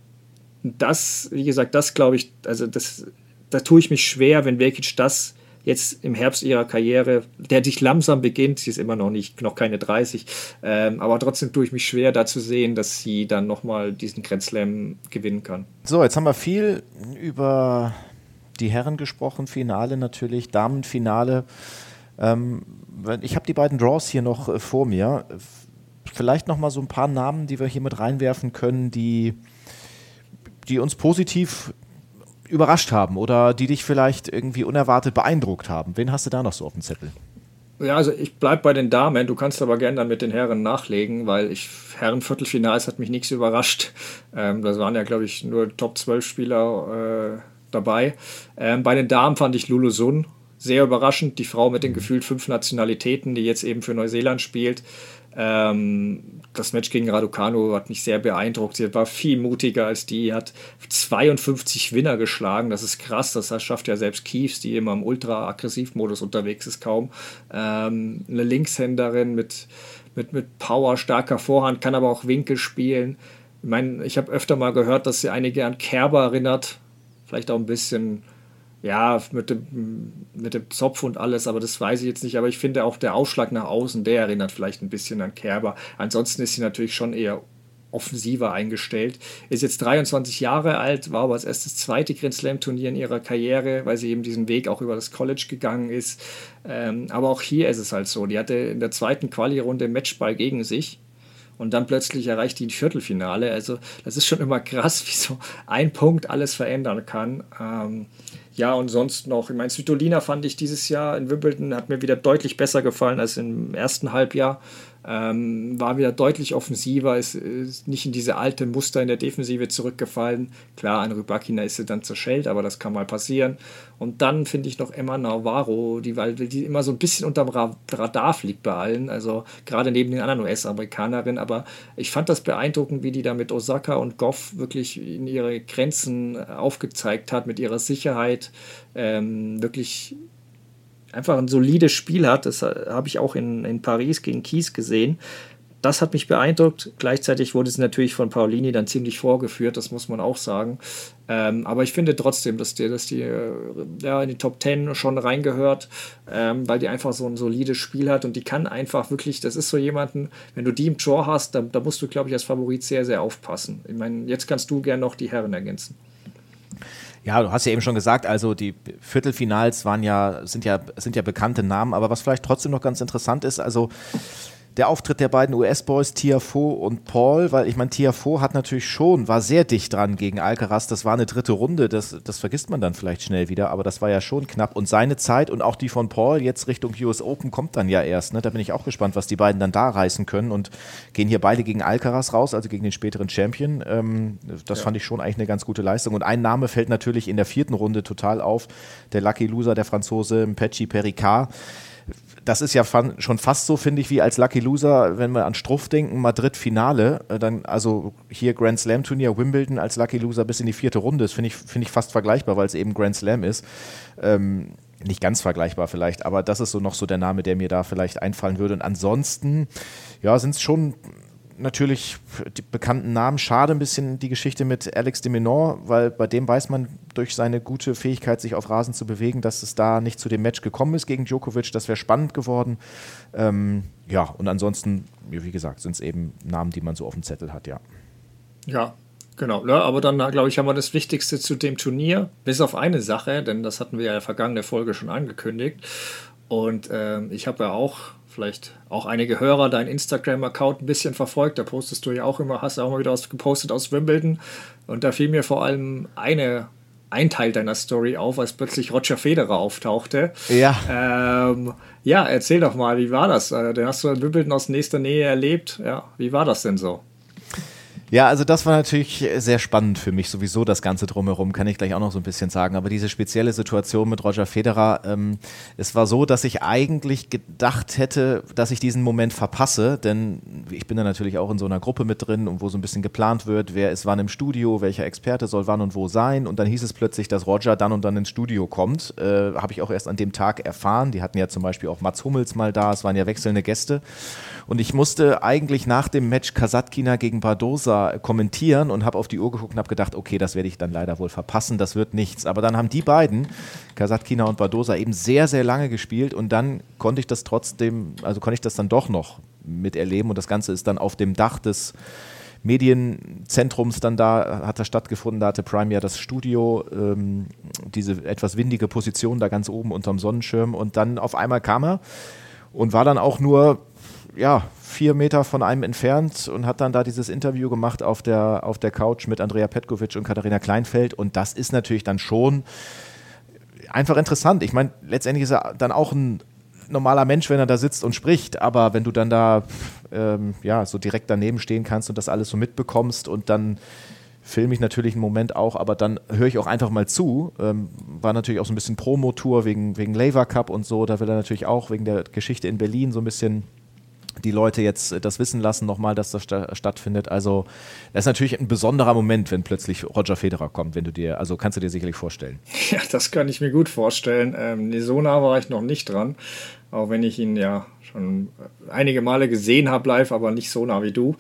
Das, wie gesagt, das glaube ich, also da tue ich mich schwer, wenn Vekic das jetzt im Herbst ihrer Karriere, der sich langsam beginnt, sie ist immer noch keine 30, aber trotzdem tue ich mich schwer, da zu sehen, dass sie dann nochmal diesen Grand Slam gewinnen kann. So, jetzt haben wir viel über die Herren gesprochen, Finale natürlich, Damenfinale. Ich habe die beiden Draws hier noch vor mir. Vielleicht nochmal so ein paar Namen, die wir hier mit reinwerfen können, die uns positiv überrascht haben oder die dich vielleicht irgendwie unerwartet beeindruckt haben. Wen hast du da noch so auf dem Zettel? Ja, also ich bleibe bei den Damen. Du kannst aber gerne dann mit den Herren nachlegen, weil Herren-Viertelfinals hat mich nichts überrascht. Das waren ja, glaube ich, nur Top 12 Spieler dabei. Bei den Damen fand ich Lulu Sun sehr überraschend. Die Frau mit den gefühlt 5 Nationalitäten, die jetzt eben für Neuseeland spielt. Das Match gegen Raducanu hat mich sehr beeindruckt. Sie war viel mutiger als die, hat 52 Winner geschlagen. Das ist krass, das schafft ja selbst Keeves, die immer im Ultra-Aggressiv-Modus unterwegs ist, kaum. Eine Linkshänderin mit Power, starker Vorhand, kann aber auch Winkel spielen. Ich meine, ich habe öfter mal gehört, dass sie einige an Kerber erinnert. Vielleicht auch ein bisschen, ja, mit dem Zopf und alles, aber das weiß ich jetzt nicht. Aber ich finde auch der Aufschlag nach außen, der erinnert vielleicht ein bisschen an Kerber. Ansonsten ist sie natürlich schon eher offensiver eingestellt. Ist jetzt 23 Jahre alt, war aber als erstes zweite Grand Slam Turnier in ihrer Karriere, weil sie eben diesen Weg auch über das College gegangen ist. Aber auch hier ist es halt so. Die hatte in der zweiten Quali-Runde Matchball gegen sich. Und dann plötzlich erreicht die ein Viertelfinale. Also das ist schon immer krass, wie so ein Punkt alles verändern kann. Ja, und sonst noch, ich meine, Svitolina fand ich dieses Jahr in Wimbledon, hat mir wieder deutlich besser gefallen als im ersten Halbjahr. War wieder deutlich offensiver, ist nicht in diese alte Muster in der Defensive zurückgefallen. Klar, an Rybakina ist sie dann zerschellt, aber das kann mal passieren. Und dann finde ich noch Emma Navarro, weil die immer so ein bisschen unterm Radar fliegt bei allen, also gerade neben den anderen US-Amerikanerinnen. Aber ich fand das beeindruckend, wie die da mit Osaka und Goff wirklich in ihre Grenzen aufgezeigt hat, mit ihrer Sicherheit, wirklich einfach ein solides Spiel hat. Das habe ich auch in Paris gegen Kies gesehen. Das hat mich beeindruckt. Gleichzeitig wurde sie natürlich von Paolini dann ziemlich vorgeführt, das muss man auch sagen. Aber ich finde trotzdem, dass die in die Top 10 schon reingehört, weil die einfach so ein solides Spiel hat und die kann einfach wirklich, das ist so jemanden, wenn du die im Draw hast, da musst du, glaube ich, als Favorit sehr, sehr aufpassen. Ich meine, jetzt kannst du gerne noch die Herren ergänzen. Ja, du hast ja eben schon gesagt, also die Viertelfinals sind ja bekannte Namen, aber was vielleicht trotzdem noch ganz interessant ist, also der Auftritt der beiden US-Boys, Tiafoe und Paul, weil ich meine, Tiafoe war sehr dicht dran gegen Alcaraz, das war eine dritte Runde, das vergisst man dann vielleicht schnell wieder, aber das war ja schon knapp und seine Zeit und auch die von Paul jetzt Richtung US Open kommt dann ja erst, ne? Da bin ich auch gespannt, was die beiden dann da reißen können und gehen hier beide gegen Alcaraz raus, also gegen den späteren Champion, das fand ich schon eigentlich eine ganz gute Leistung und ein Name fällt natürlich in der vierten Runde total auf, der Lucky Loser, der Franzose Mpetshi Perricard. Das ist ja schon fast so, finde ich, wie als Lucky Loser, wenn wir an Struff denken, Madrid-Finale, dann also hier Grand Slam-Turnier, Wimbledon als Lucky Loser bis in die vierte Runde, das finde ich fast vergleichbar, weil es eben Grand Slam ist. Nicht ganz vergleichbar vielleicht, aber das ist so noch so der Name, der mir da vielleicht einfallen würde. Und ansonsten, ja, sind es schon natürlich die bekannten Namen. Schade ein bisschen die Geschichte mit Alex de Minaur, weil bei dem weiß man durch seine gute Fähigkeit, sich auf Rasen zu bewegen, dass es da nicht zu dem Match gekommen ist gegen Djokovic. Das wäre spannend geworden. Ja, und ansonsten, wie gesagt, sind es eben Namen, die man so auf dem Zettel hat, ja. Ja, Genau, ja, aber dann, glaube ich, haben wir das Wichtigste zu dem Turnier, bis auf eine Sache, denn das hatten wir ja in der vergangenen Folge schon angekündigt. Und ich habe ja auch, vielleicht auch einige Hörer, deinen Instagram-Account ein bisschen verfolgt. Da postest du ja auch immer, hast ja auch mal wieder was gepostet aus Wimbledon. Und da fiel mir vor allem ein Teil deiner Story auf, als plötzlich Roger Federer auftauchte. Ja. Ja, erzähl doch mal, wie war das? Den hast du in Wimbledon aus nächster Nähe erlebt. Ja, wie war das denn so? Ja, also das war natürlich sehr spannend für mich, sowieso das Ganze drumherum, kann ich gleich auch noch so ein bisschen sagen. Aber diese spezielle Situation mit Roger Federer, es war so, dass ich eigentlich gedacht hätte, dass ich diesen Moment verpasse, denn ich bin da natürlich auch in so einer Gruppe mit drin, wo so ein bisschen geplant wird, wer ist wann im Studio, welcher Experte soll wann und wo sein. Und dann hieß es plötzlich, dass Roger dann und dann ins Studio kommt. Habe ich auch erst an dem Tag erfahren. Die hatten ja zum Beispiel auch Mats Hummels mal da, es waren ja wechselnde Gäste. Und ich musste eigentlich nach dem Match Kasatkina gegen Badosa kommentieren und habe auf die Uhr geguckt und habe gedacht, okay, das werde ich dann leider wohl verpassen, das wird nichts. Aber dann haben die beiden, Kasatkina und Badosa, eben sehr, sehr lange gespielt und dann konnte ich das dann doch noch miterleben und das Ganze ist dann auf dem Dach des Medienzentrums dann hat das stattgefunden, da hatte Prime ja das Studio, diese etwas windige Position da ganz oben unterm Sonnenschirm und dann auf einmal kam er und war dann auch nur 4 Meter von einem entfernt und hat dann da dieses Interview gemacht auf der Couch mit Andrea Petkovic und Katharina Kleinfeld und das ist natürlich dann schon einfach interessant. Ich meine, letztendlich ist er dann auch ein normaler Mensch, wenn er da sitzt und spricht, aber wenn du dann da so direkt daneben stehen kannst und das alles so mitbekommst und dann filme ich natürlich einen Moment auch, aber dann höre ich auch einfach mal zu. War natürlich auch so ein bisschen Promotour wegen Laver Cup und so, da will er natürlich auch wegen der Geschichte in Berlin so ein bisschen die Leute jetzt das wissen lassen nochmal, dass das stattfindet. Also das ist natürlich ein besonderer Moment, wenn plötzlich Roger Federer kommt, kannst du dir sicherlich vorstellen. Ja, das kann ich mir gut vorstellen. So nah war ich noch nicht dran, auch wenn ich ihn ja schon einige Male gesehen habe live, aber nicht so nah wie du.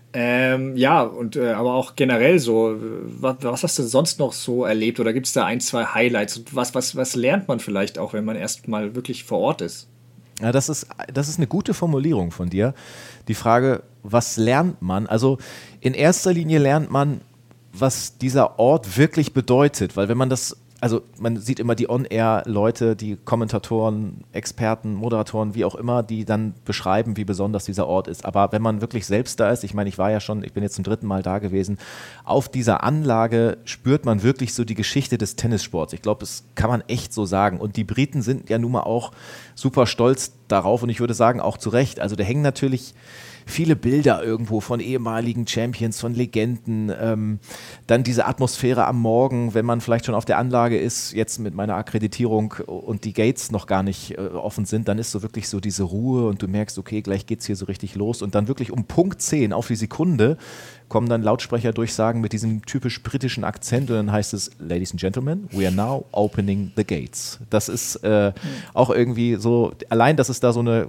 Aber auch generell so, was hast du sonst noch so erlebt oder gibt es da 1, 2 Highlights? Und was lernt man vielleicht auch, wenn man erst mal wirklich vor Ort ist? Ja, das ist eine gute Formulierung von dir. Die Frage, was lernt man? Also in erster Linie lernt man, was dieser Ort wirklich bedeutet, weil wenn man man sieht immer die On-Air-Leute, die Kommentatoren, Experten, Moderatoren, wie auch immer, die dann beschreiben, wie besonders dieser Ort ist. Aber wenn man wirklich selbst da ist, ich meine, ich bin jetzt zum 3. Mal da gewesen, auf dieser Anlage spürt man wirklich so die Geschichte des Tennissports. Ich glaube, das kann man echt so sagen. Und die Briten sind ja nun mal auch super stolz darauf und ich würde sagen, auch zu Recht. Also da hängen natürlich viele Bilder irgendwo von ehemaligen Champions, von Legenden, dann diese Atmosphäre am Morgen, wenn man vielleicht schon auf der Anlage ist, jetzt mit meiner Akkreditierung und die Gates noch gar nicht offen sind, dann ist so wirklich so diese Ruhe und du merkst, okay, gleich geht's hier so richtig los und dann wirklich um Punkt 10 auf die Sekunde kommen dann Lautsprecherdurchsagen mit diesem typisch britischen Akzent und dann heißt es, Ladies and Gentlemen, we are now opening the gates. Das ist auch irgendwie so, allein, dass es da so eine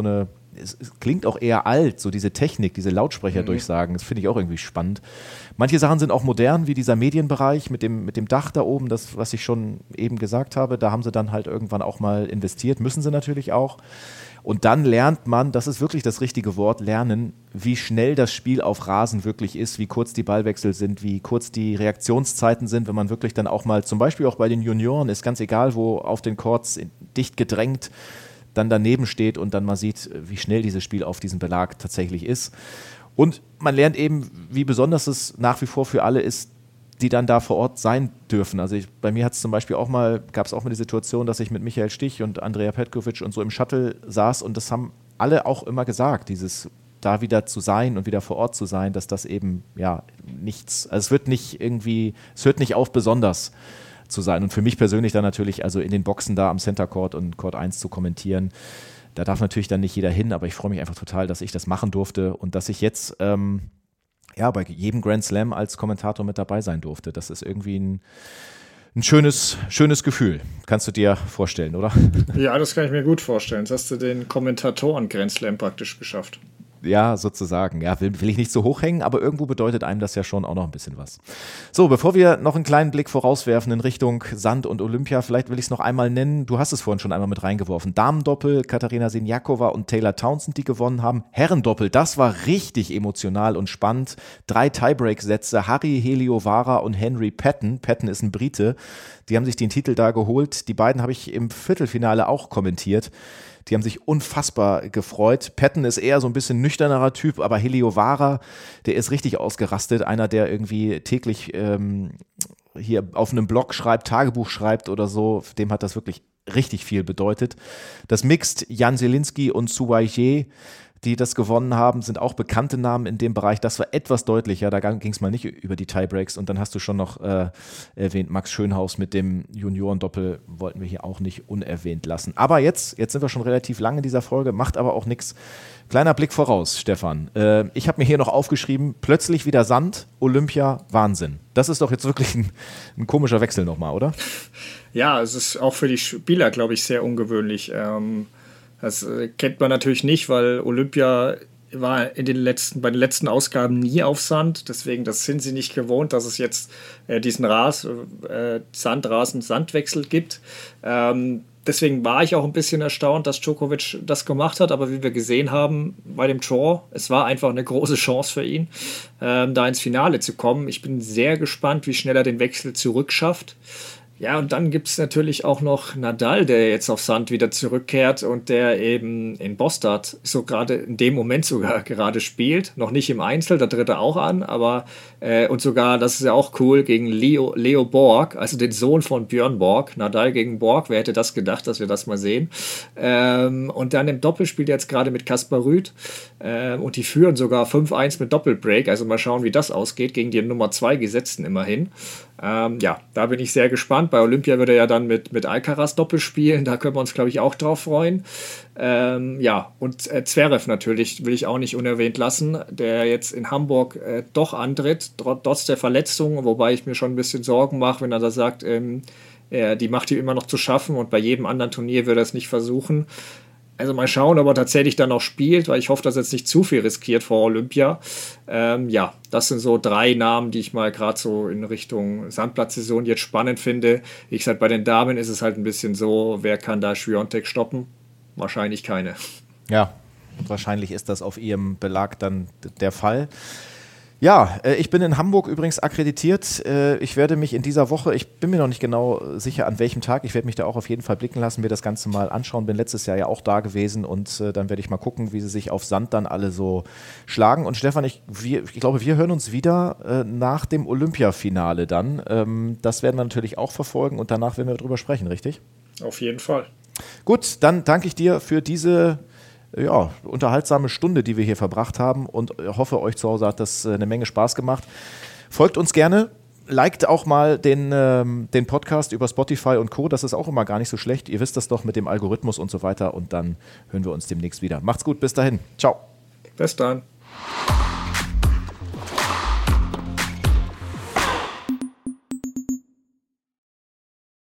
es klingt auch eher alt, so diese Technik, diese Lautsprecherdurchsagen, das finde ich auch irgendwie spannend. Manche Sachen sind auch modern, wie dieser Medienbereich mit dem Dach da oben, das, was ich schon eben gesagt habe, da haben sie dann halt irgendwann auch mal investiert, müssen sie natürlich auch. Und dann lernt man, das ist wirklich das richtige Wort, lernen, wie schnell das Spiel auf Rasen wirklich ist, wie kurz die Ballwechsel sind, wie kurz die Reaktionszeiten sind, wenn man wirklich dann auch mal, zum Beispiel auch bei den Junioren, ist ganz egal, wo auf den Courts dicht gedrängt, dann daneben steht und dann mal sieht, wie schnell dieses Spiel auf diesem Belag tatsächlich ist. Und man lernt eben, wie besonders es nach wie vor für alle ist, die dann da vor Ort sein dürfen. Also bei mir hat es zum Beispiel gab es auch mal die Situation, dass ich mit Michael Stich und Andrea Petkovic und so im Shuttle saß und das haben alle auch immer gesagt, dieses da wieder zu sein und wieder vor Ort zu sein, dass das eben nichts, also es hört nicht auf besonders zu sein. Und für mich persönlich dann natürlich, also in den Boxen da am Center Court und Court 1 zu kommentieren, da darf natürlich dann nicht jeder hin, aber ich freue mich einfach total, dass ich das machen durfte und dass ich jetzt bei jedem Grand Slam als Kommentator mit dabei sein durfte. Das ist irgendwie ein schönes Gefühl. Kannst du dir vorstellen, oder? Ja, das kann ich mir gut vorstellen. Jetzt hast du den Kommentatoren Grand Slam praktisch geschafft. Ja, sozusagen. Ja, will ich nicht so hochhängen, aber irgendwo bedeutet einem das ja schon auch noch ein bisschen was. So, bevor wir noch einen kleinen Blick vorauswerfen in Richtung Sand und Olympia, vielleicht will ich es noch einmal nennen. Du hast es vorhin schon einmal mit reingeworfen. Damendoppel, Katarina Siniakova und Taylor Townsend, die gewonnen haben. Herrendoppel, das war richtig emotional und spannend. 3 Tiebreak-Sätze, Harry Heliovara und Henry Patton. Patton ist ein Brite. Die haben sich den Titel da geholt. Die beiden habe ich im Viertelfinale auch kommentiert. Die haben sich unfassbar gefreut. Patton ist eher so ein bisschen nüchternerer Typ, aber Heliovara, der ist richtig ausgerastet. Einer, der irgendwie täglich hier auf einem Blog schreibt, Tagebuch schreibt oder so, dem hat das wirklich richtig viel bedeutet. Das Mixed, Jan Zielinski und Su Weijie, die das gewonnen haben, sind auch bekannte Namen in dem Bereich. Das war etwas deutlicher, da ging es mal nicht über die Tiebreaks. Und dann hast du schon noch erwähnt, Max Schönhaus mit dem Juniorendoppel wollten wir hier auch nicht unerwähnt lassen. Aber jetzt sind wir schon relativ lang in dieser Folge, macht aber auch nichts. Kleiner Blick voraus, Stefan. Ich habe mir hier noch aufgeschrieben, plötzlich wieder Sand, Olympia, Wahnsinn. Das ist doch jetzt wirklich ein komischer Wechsel nochmal, oder? Ja, es ist auch für die Spieler, glaube ich, sehr ungewöhnlich. Das kennt man natürlich nicht, weil Olympia war bei den letzten Ausgaben nie auf Sand. Deswegen, das sind sie nicht gewohnt, dass es jetzt diesen Sandwechsel gibt. Deswegen war ich auch ein bisschen erstaunt, dass Djokovic das gemacht hat. Aber wie wir gesehen haben bei dem Draw, es war einfach eine große Chance für ihn, da ins Finale zu kommen. Ich bin sehr gespannt, wie schnell er den Wechsel zurückschafft. Ja, und dann gibt es natürlich auch noch Nadal, der jetzt auf Sand wieder zurückkehrt und der eben in Bostad so gerade in dem Moment sogar gerade spielt. Noch nicht im Einzel, da tritt er auch an, aber und sogar, das ist ja auch cool, gegen Leo Borg, also den Sohn von Björn Borg. Nadal gegen Borg, wer hätte das gedacht, dass wir das mal sehen. Und dann im Doppel spielt er jetzt gerade mit Kaspar Rüth und die führen sogar 5-1 mit Doppelbreak. Also mal schauen, wie das ausgeht, gegen die Nummer 2 Gesetzten immerhin. Ja, da bin ich sehr gespannt. Bei Olympia wird er ja dann mit Alcaraz Doppel spielen. Da können wir uns, glaube ich, auch drauf freuen. Ja, und Zverev natürlich will ich auch nicht unerwähnt lassen, der jetzt in Hamburg doch antritt, trotz der Verletzung, wobei ich mir schon ein bisschen Sorgen mache, wenn er da sagt, die macht ihm immer noch zu schaffen und bei jedem anderen Turnier würde er es nicht versuchen. Also mal schauen, ob er tatsächlich dann noch spielt, weil ich hoffe, dass er jetzt nicht zu viel riskiert vor Olympia. Ja, das sind so 3 Namen, die ich mal gerade so in Richtung Sandplatzsaison jetzt spannend finde. Wie gesagt, bei den Damen ist es halt ein bisschen so, wer kann da Świątek stoppen? Wahrscheinlich keine. Ja, wahrscheinlich ist das auf ihrem Belag dann der Fall. Ja, ich bin in Hamburg übrigens akkreditiert. Ich werde mich in dieser Woche, ich bin mir noch nicht genau sicher, an welchem Tag, ich werde mich da auch auf jeden Fall blicken lassen, mir das Ganze mal anschauen. Bin letztes Jahr ja auch da gewesen und dann werde ich mal gucken, wie sie sich auf Sand dann alle so schlagen. Und Stefan, ich glaube, wir hören uns wieder nach dem Olympiafinale dann. Das werden wir natürlich auch verfolgen und danach werden wir darüber sprechen, richtig? Auf jeden Fall. Gut, dann danke ich dir für diese unterhaltsame Stunde, die wir hier verbracht haben und hoffe, euch zu Hause hat das eine Menge Spaß gemacht. Folgt uns gerne, liked auch mal den Podcast über Spotify und Co., das ist auch immer gar nicht so schlecht. Ihr wisst das doch mit dem Algorithmus und so weiter und dann hören wir uns demnächst wieder. Macht's gut, bis dahin. Ciao. Bis dann.